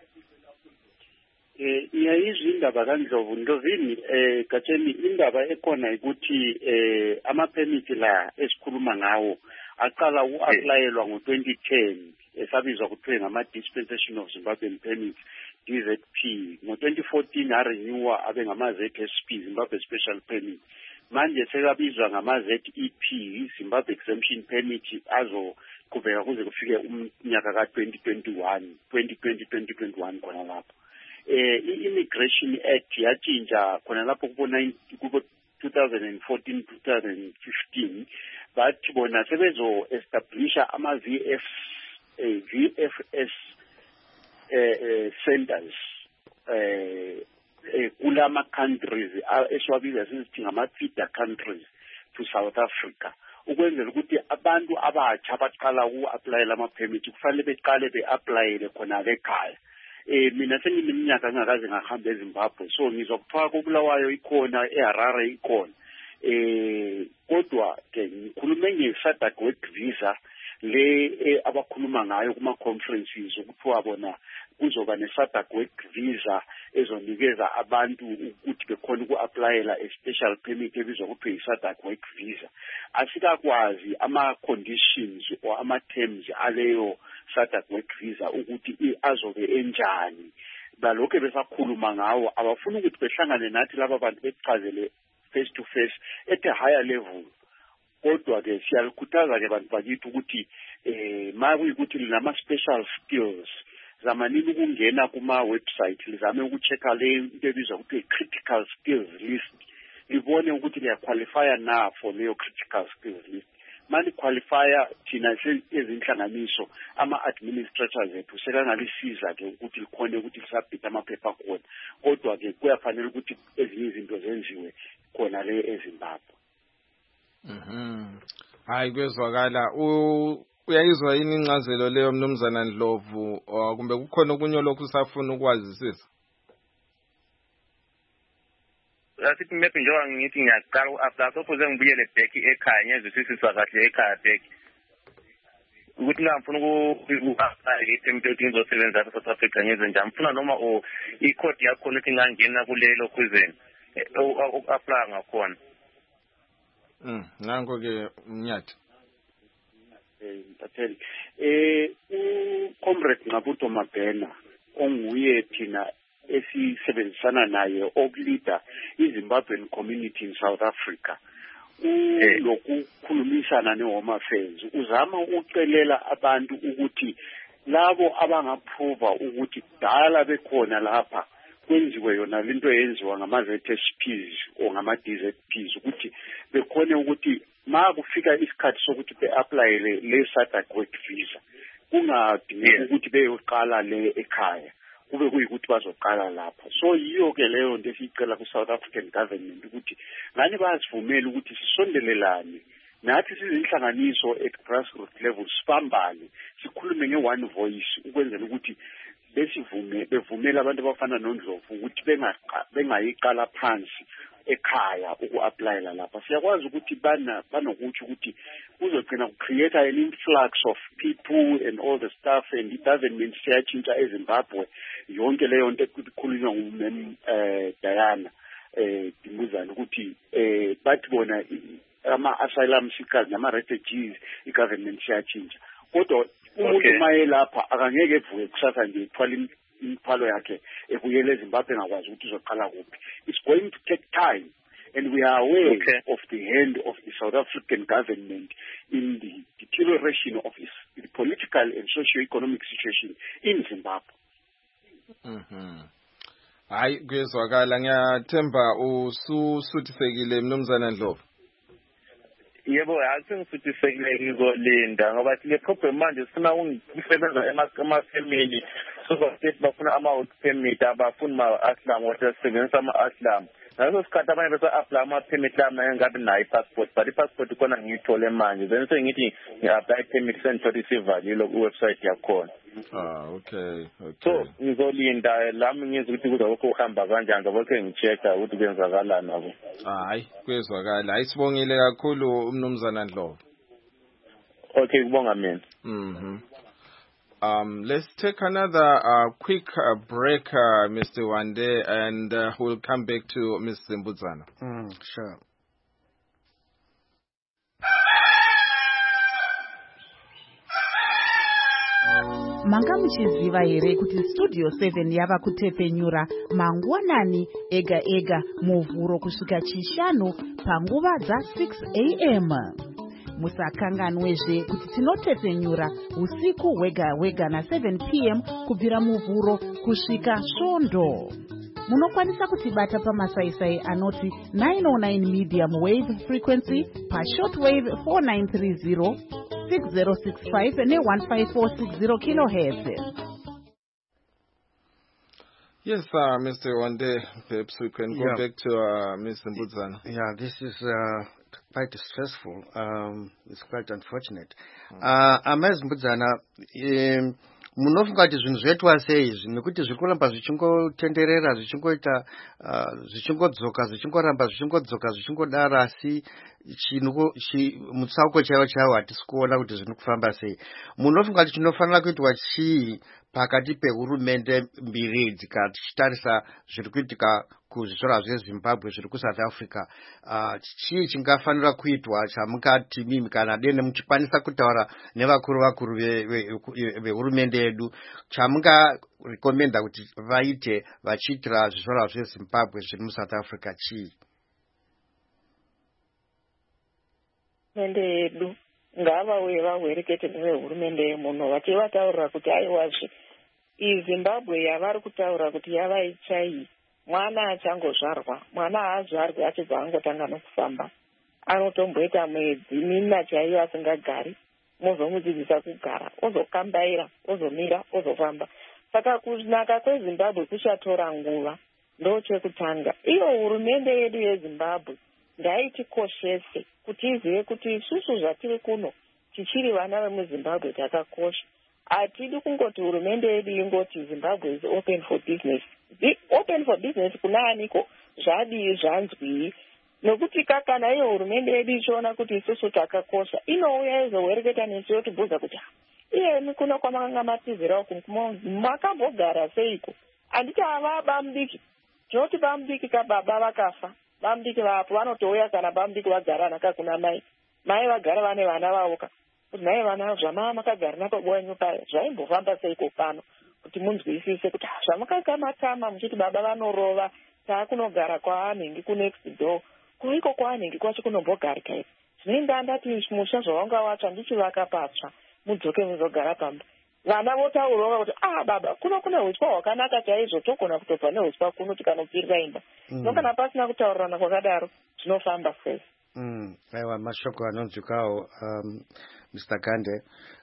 Iyayizwa indaba kaNdlovu. Ndlovini Gatsheni, indaba ekhona ukuthi ama-permit la esikhuluma ngawo aqala uku-applyelwa ngo-2010 esabizwa kuthiwe ngama-Dispensation of Zimbabwean Permits, DZP. Ngo-2014 arenewa abe ngama-ZSP, Zimbabwe Special Permit. Manje sekabizwa ngama-ZEP, Zimbabwe Exemption Permit, azoqhubeka kuze kufike umnyaka ka-2021 khona lapho. I-Immigration Act yatshintsha khona lapho kubo 2014-2015, bathi bona sebezo-establisha VFS centers kulama countries esiwabiza sithi ngama-feeder countries to South Africa, ukwenzela ukuthi abantu abatsha abaqala uku-applyela ama-permit kufanele beqale be-applyele khona ekhaya. Mina sengineminyaka ngakaze ngahamba eZimbabwe, so ngizwa kuthiwa koBulawayo ikhona, eHarare ikhona. Kodwa ke ngikhulume nge-SADC work visa le abakhuluma ngayo kuma-conferences ukuthiwa bona kuzoba ne-SADC work visa ezonikeza abantu ukuthi bekhona uku-applyela a-special permit ebizwa kuthiwa i-SADC work visa. Asikakwazi ama-conditions or ama-terms aleyo SADC work visa ukuthi azobe enjani. Balokho besakhuluma ngawo, abafuna ukuthi behlangane nathi laba bantu bechazele face to face at a higher level kodwa ke siyalikhuthaza ke abantu bakithi ukuthi makuyikuthi linama special skills zamanini ukungena kuma website lizame ukuchecka le into ebizwa ukuthi critical skills list libone ukuthi liyaqualifya na for leyo critical skills list mani qualifier thina ezinhlanganiso ama-administrators ethu sekangalisiza ke ukuthi likhone ukuthi lisubmit amaphepha khona kodwa ke kuyafanele ukuthi ezinye izinto zenziwe khona le eZimbabwe. Hayi kwezwakala uyayizwa yini incazelo leyo mnumzana Ndlovu kumbe kukhona okunye lokhu usafuna ukwazisisa? Asithi maybe njengoba ngithi ngiyaqala u-apply sofuze ngibuyele back ekhaya ngiyezwisisa kahle ekhaya back ukuthi ngifuna uku-apply itemplate ngizosebenza lapha eSouth Africa ngiyenze njani ngifuna noma i-code yakhona ukuthi ngangena kulelo khuzeni uku-apply ngakhona. Nango ke Mnyathi. Mtatheli uComrade Nqabuto Mabhena onguye thina esisebenzisana naye okuleader iZimbabwean community in South Africa lokukhulumisana neHome Affairs uzama ukucelela abantu ukuthi labo abangaphuva ukuthi kudala bekhona lapha kwenziwe yona lento eyenziwa ngama-ZSPs o ngama-DZPs ukuthi bekhone ukuthi ma kufika isikhathi sokuthi be-applyele le SADC work visa kungadingeki ukuthi beyoqala le ekhaya kube kuyikuthi bazoqala lapha. So yiyo ke leyo nto esiyicela ku-South African government ukuthi ngani bazivumele ukuthi sisondelelane nathi sizinhlanganiso at grassroots level sibambane sikhulume nge-one voice ukwenzela ukuthi bevumela abantu abafana noNdlovu ukuthi bengayiqala phansi ekhaya uku-applyela lapha. Siyakwazi ukuthi banokuthi ukuthi kuzogcina ku-create an influx of people and all the stuff and it doesn't mean siyatshintsha eZimbabwe yonke leyo nto ekukhulunywa ngumem Diana Dimbuzane ukuthi bathi bona ama-asylum seekers nama-refugees i-government siyatshintsha kodwa umuntu maye lapha akangeke evuke kusasa nje ithwala imithwalo yakhe ekuyele eZimbabwe engakwazi ukuthi uzoqala kuphi. It's going to take time and we are aware of the hand of the South African government in the deterioration of the political and socio-economic situation in Zimbabwe. Hayi kwezwakala ngiyathemba ususuthisekile mnumzana Ndlovu. Yebo asengisuthisekile ngizolinda ngoba le problem manje sifuna ukusebenza ema-family sokuthi bafuna ama-work permit abafuni ma-aslam ukuthi basebenzisa ama-aslam ngaso sikhathi abanye besa-apply ama-permit lama engabi nayo i-passport but i-passport khona ngiyithole manje then sengithi ngi-apply i-permit sengithole isivalile ku-website yakhona. Okay. So ngizolinda lami ngizwe ukuthi kuzawukho uhamba kanjani ngizobokhe ngi-check-a ukuthi kuyenzakalani nabo. Hayi kwezwakala hayi sibongile kakhulu umnumzana Ndlovu. Okay kubonga mina. Let's take another quick break, Mr. Wande, and we'll come back to Ms. Zimbuzana. Sure. Manga muchiziva here kuti Studio 7 yava kutepenyura mangwanani ega muvhuro kusvika chishanu panguva dza 6 am. Musakanganwezve kuti tinotepenyura usiku hwega na 7 pm kubvira muvhuro kusvika svondo. Munokwanisa kutibata pamasaisai anoti 909 medium wave frequency pashortwave 4930 6065 ne-15460 kilohertz. Yes, Mr. Wande, perhaps we can go back to Ms. Zimbuzana. Yeah, this is quite stressful. It's quite unfortunate. Ms. Zimbuzana, munofunga kuti zvinhu zvoitwa sei izvi nekuti zviri kuramba zvichingotenderera zvichingoita zvichingodzoka zvichingodara asi mutsauko chaiwo hatisi kuona kuti zviri kufamba sei. Munofunga kuti chinofanira kuitwa chii pakati pehurumende mbiri dzika tichitarisa zviri kuitika kuzvizora zveZimbabwe zviri kuSouth Africa, chii chingafanira kuitwa chamukati mimi kana dene muchikwanisa kutaura nevakuru vehurumende yedu chamungarekomenda kuti vaite vachiitira zvizora zveZimbabwe zviri muSouth Africa chii? mende yedu ngava vahwerekete nevehurumende yemuno vachivataurira kuti aiwazve iZimbabwe yavari kutaura kuti yava ichai mwana achangozvarwa mwana haazvarwi achibva angotanga nokufamba anotomboita mwedzi mina chaiyo asingagari mozomudzidzisa kugara ozokambaira ozomira ozofamba saka kunaka kweZimbabwe kuchatora nguva ndochekutanga iyo hurumende yedu yeZimbabwe ngaitikoshese kuti izive kuti isusu zvatiri kuno tichiri vana vemuZimbabwe takakosha hatidi kungoti hurumende yedu ingoti Zimbabwe is open for business. Open for business kuna aniko zvadii zvanzwii nokuti kana iyo hurumende yedu ichiona kuti isusu takakosha inouya izowereketa nesu yotibvunza kuti iyemi kuno kwamakanga matizira uku makambogara seiko handiti ava bamudiki tinoti bamudiki kababa vakafa bamudiki vapo vanotouya kana bamudiki vagara naka kuna mai vagara vane vana vavoka kuti nai vana zvama makagara napabwanyu paya zvaimbofamba seiko pano kuti munzwisise kuti zvamakaita matama muchiti baba vanorova taakunogara kwaanenge kunext door kuiko kwaanenge kwacho kunombogarika ipo zvinoenda ndati musha zvavanga watsva ndichivaka patsva mudzoke muzogara pamba vana votaurawo kuti baba kuno kune huswa hwakanaka chaizvo togona kutobva nehuswa kuno tikanopfirira imba nokana pasina kutaurirana kwakadaro zvinofamba sei aiwa mashoko anonzwikawo Mr. Kande.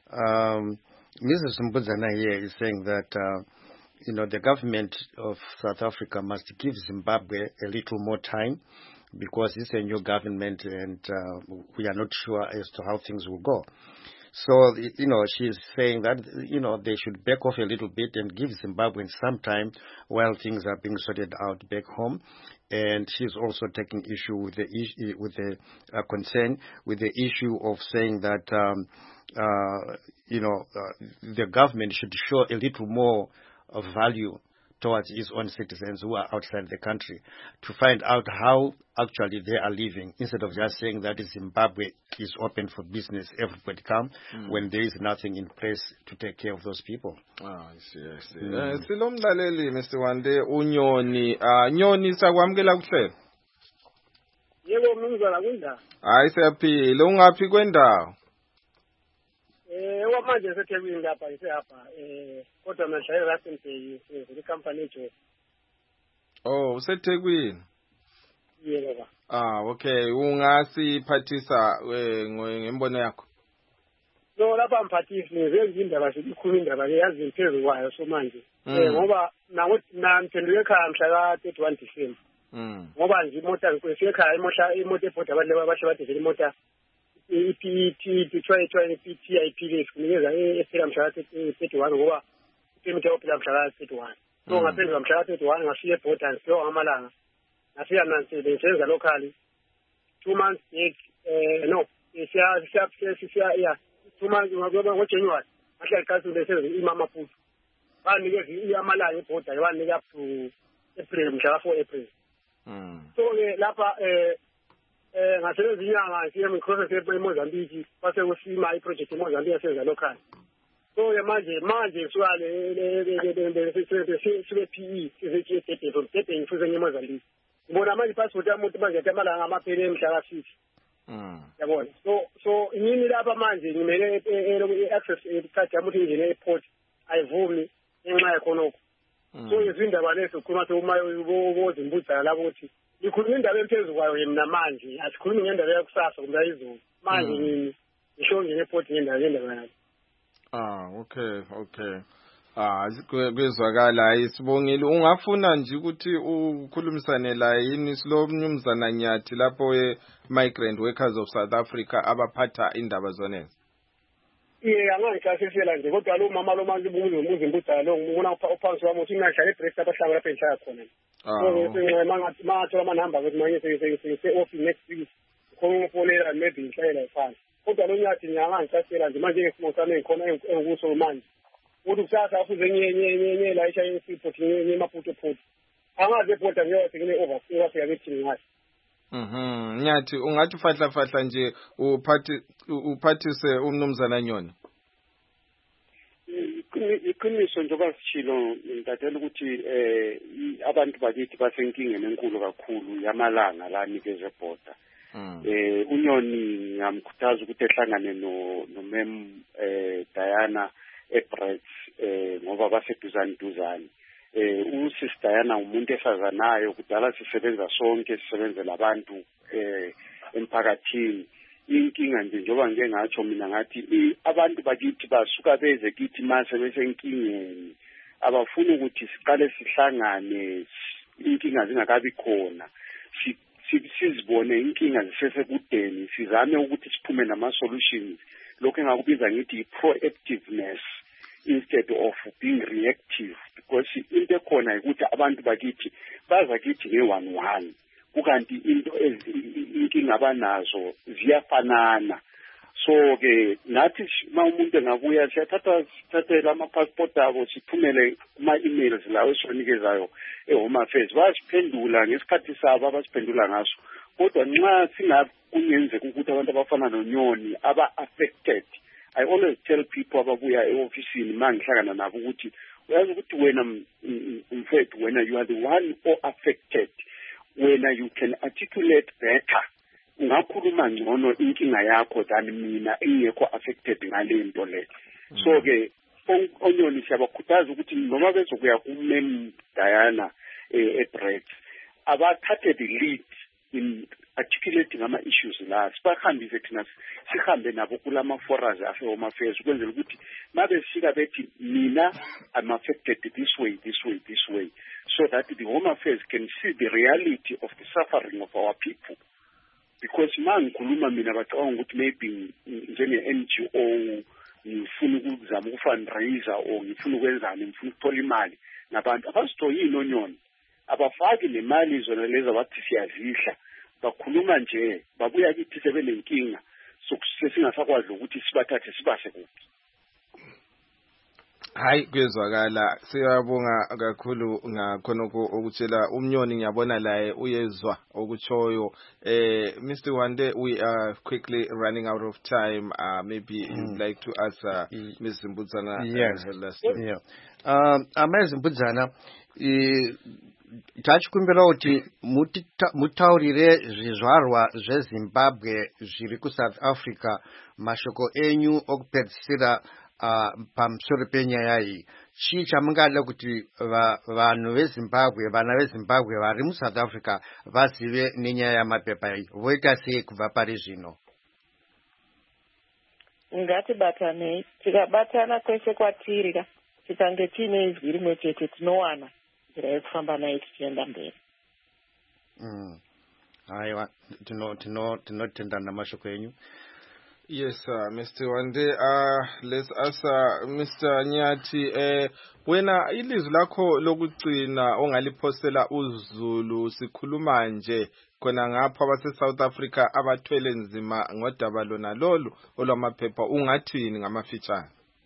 Mrs. Mbudzana here is saying that the government of South Africa must give Zimbabwe a little more time because it's a new government and we are not sure as to how things will go. So, she's saying that, they should back off a little bit and give Zimbabweans some time while things are being sorted out back home. And she's also taking issue with the concern with the issue of saying that, the government should show a little more of value towards its own citizens who are outside the country to find out how actually they are living instead of just saying that Zimbabwe is open for business, everybody come, when there is nothing in place to take care of those people. I see. Silomlaleli, Mr. Wande, unyoni. Nyoni sakwamukela kuhle. Yebo mnumzana kwenda. Hayi siyaphila, ungaphi kwendawo? Manje seThekwini lapha isehapha kodwa manje Rustenburg le company ejo. Oh, useThekwini. Yebo. Okay, ungasiphathisa ngembono yakho. No lapha mphathisi ngenze indaba sikhuluma indaba leyazi imphezulu kwayo so manje. Ngoba namphenduke ekhaya mhla ka 31 December. Ngoba nje imota ngikwese ekhaya imoto ebhoda abantu abahle bathi imota PTIP lesinikeza ephela mhla ka 31 ngoba imota yophela mhla ka 31. So ngaphendula mhla ka 31 ngasiya ebhoda ngisiyo ngamalanga. Ngafika nansi senza locally 2 months back siya 2 months ngoJanuary ahlala council besenza imama futhi banikeza amalanga ebhoda yabanika up to April mhla ka 4 April. So lapha ngasebenza inyanga siya microphone eMozambique base kusima iproject eMozambique yasenza local. So manje sibe PE size from Durban fuze eMozambique. Ngibona manje passport yamuntu manje amalanga amaphele emhla ka 6. Yabona. So yini lapha manje ngimele access card yamuntu ingene airport ayivumi enxa yakhonoko. So izindaba lezo khuluma uma ubozimbudza lapho ukuthi ikhuluma indaba emphezulu kwayo yena manje asikhulumi ngendaba yakusasa kumbe izolo manje ngisho ngeairport ngendaba yakhe. Okay. Kwezwakala isibongile ungafuna nje ukuthi ukhulumisane la yini silomnyumzana Nyathi lapho migrant workers of South Africa abaphatha indaba zonezi. Angangicasisela nje kodwa lo mama lo manje ubuzimbudza lo ngibona uphansi wami uthi ngadlala ibreak abahlanga lapha enhlaya khona. So mangathola amanamba ukuthi manje se-off next week khona ufonela maybe inhlayela phansi. Kodwa lo Nyathi ngiyangicasisela nje manje ngesimo sami engikhona engikuso manje. Uthi kusasa afuze nye la isha yesipho nye maputo phuthi. Angaze ebhoda ngiyothi ngine overflow wafika bethi ngathi. Nyathi ungathi fahla nje uphathise umnumzana Nyoni. Iqiniso njengoba sichilo ngidatela ukuthi abantu bakithi basenkingeni enkulu kakhulu yamalanga la nikeze ebhoda. unyoni ngamkhuthaza ukuthi ehlangane no Mem Diana eBrits ngoba baseduzane usis Diana umuntu esazanayo kudala sisebenza sonke sisebenzela abantu emphakathini inkinga nje njengoba ngeke ngatsho mina ngathi abantu bakithi basuka beze kithi mase besenkingeni abafuna ukuthi siqale sihlangane inkinga zingakabi khona sizibone inkinga zisesekudeni sizame ukuthi siphume nama solutions lokho engakubiza ngithi proactiveness instead of being reactive because into ekhona ukuthi abantu bakithi baza kithi nge-1-1 kukanti inkinga abanazo ziyafanana so ke nathi uma umuntu engabuya siyathatha ama-passport abo siphumele kuma-emails lawo esiwanikezayo e-Home Affairs basiphendula ngesikhathi sabo abasiphendula ngaso kodwa nxa kungenzeka ukuthi abantu abafana nonyoni aba-affected I always tell people ababuya e-ofisini ma ngihlangana nabo ukuthi uyazi ukuthi wena mfethu wena you are the one or affected wena you can articulate better ungakhuluma ngcono inkinga yakho than mina engekho affected ngale nto le so ke onyoni siyabakhuthaza ukuthi noma bezokuya kuMem Diana eBrits abathathe the lead in articulating ama-issues la sibahambise thina sihambe nabo kulama forums ase-Home Affairs ukwenzela ukuthi mabesika bethi mina I'm affected this way so that the Home Affairs can see the reality of the suffering of our people because ma ngikhuluma mina bacabanga ukuthi maybe njenge-NGO ngifuna ukuzama ukufundraiser or ngifuna ukwenzani ngifuna ukuthola imali nabantu abazithoyini onyoni abafaki nemali zona lezi abathi siyazihla bakhuluma nje babuya kithi sebenenkinga sokusingasakwazi ukuthi sibathathe sibase kuphi hayi kwezwakala siyabonga kakhulu ngakhona ukutshela umnyoni ngiyabona laye uyezwa okutshoyo Mr. Wande we are quickly running out of time maybe you'd like to answer Ms. Zimbudzana Ms. Zimbudzana tachikumbira kuti mutaurire zvizvarwa zveZimbabwe zviri kuSouth Africa mashoko enyu okupedzisira pamusoro penyaya iyi chii chamungada kuti vanhu veZimbabwe vana veZimbabwe vari muSouth Africa vazive nenyaya yamapepa iyi voita sei kubva pari zvino ngatibatanei tikabatana kwese kwatiri tikange tiine izwi rimwe chete tinowana nzira yekufamba nayo tichienda mberi haiwa tinotenda namashoko enyu. Yes, Mr. Wande, let's ask Mr. Nyati, wena ilizwi lakho lokugcina ongalipostela uZulu sikhuluma nje khona ngapha base-South Africa abathwele nzima ngodaba lona lolu olwamaphepha ungathini ngamafitshane?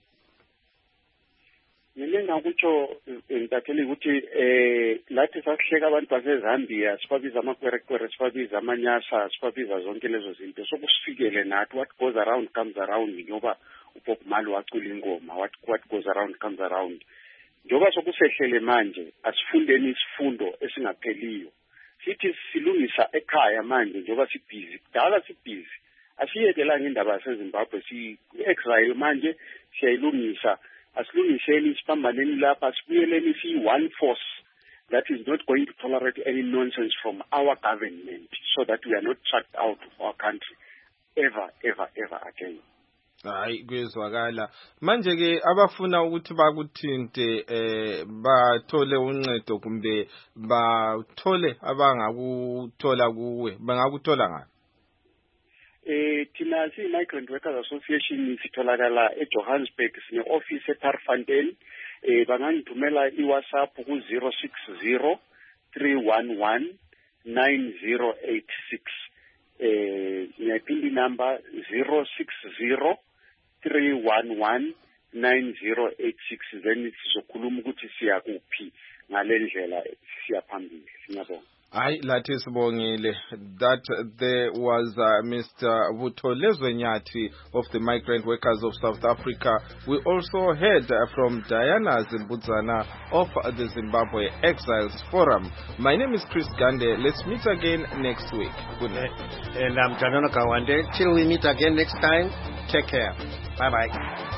Ngakutsho ngitathela ukuthi lathi sakuhleka abantu baseZambia sibabiza amakwerekwere sibabiza amanyasa sibabiza zonke lezo zinto sokusifikele nathi what goes around comes around njengoba uBob Marley wacula ingoma what goes around comes around njengoba sokusehlele manje asifundeni isifundo esingapheliyo sithi silungisa ekhaya manje njengoba sibhizi kudala sibhizi asiyekelanga indaba yaseZimbabwe si-exile manje siyayilungisa asilungiseni siphambaneni lapha sibuyeleni siyi-one force that is not going to tolerate any nonsense from our government so that we are not tracked out of our country ever again. Hayi kwezwakala manje ke abafuna ukuthi bakuthinte bathole uncedo kumbe bathole abangakuthola kuwe bangakuthola ngani? Thina siyi-Migrant Workers Association sitholakala eJohannesburg sine-office eTarfontein bangangithumela iWhatsApp ku-060 311 9086 ngiyayiphinda inamba 060 311 9086 then sizokhuluma ukuthi siya kuphi ngale ndlela siya phambili. Ngiyabonga. Lathi Sibongile, that there was Mr. Vutolezwe Nyati of the Migrant Workers of South Africa. We also heard from Diana Zimbudzana of the Zimbabwe Exiles Forum. My name is Chris Gande. Let's meet again next week. Good night. And I'm Janana Kawande. Till we meet again next time, take care. Bye-bye.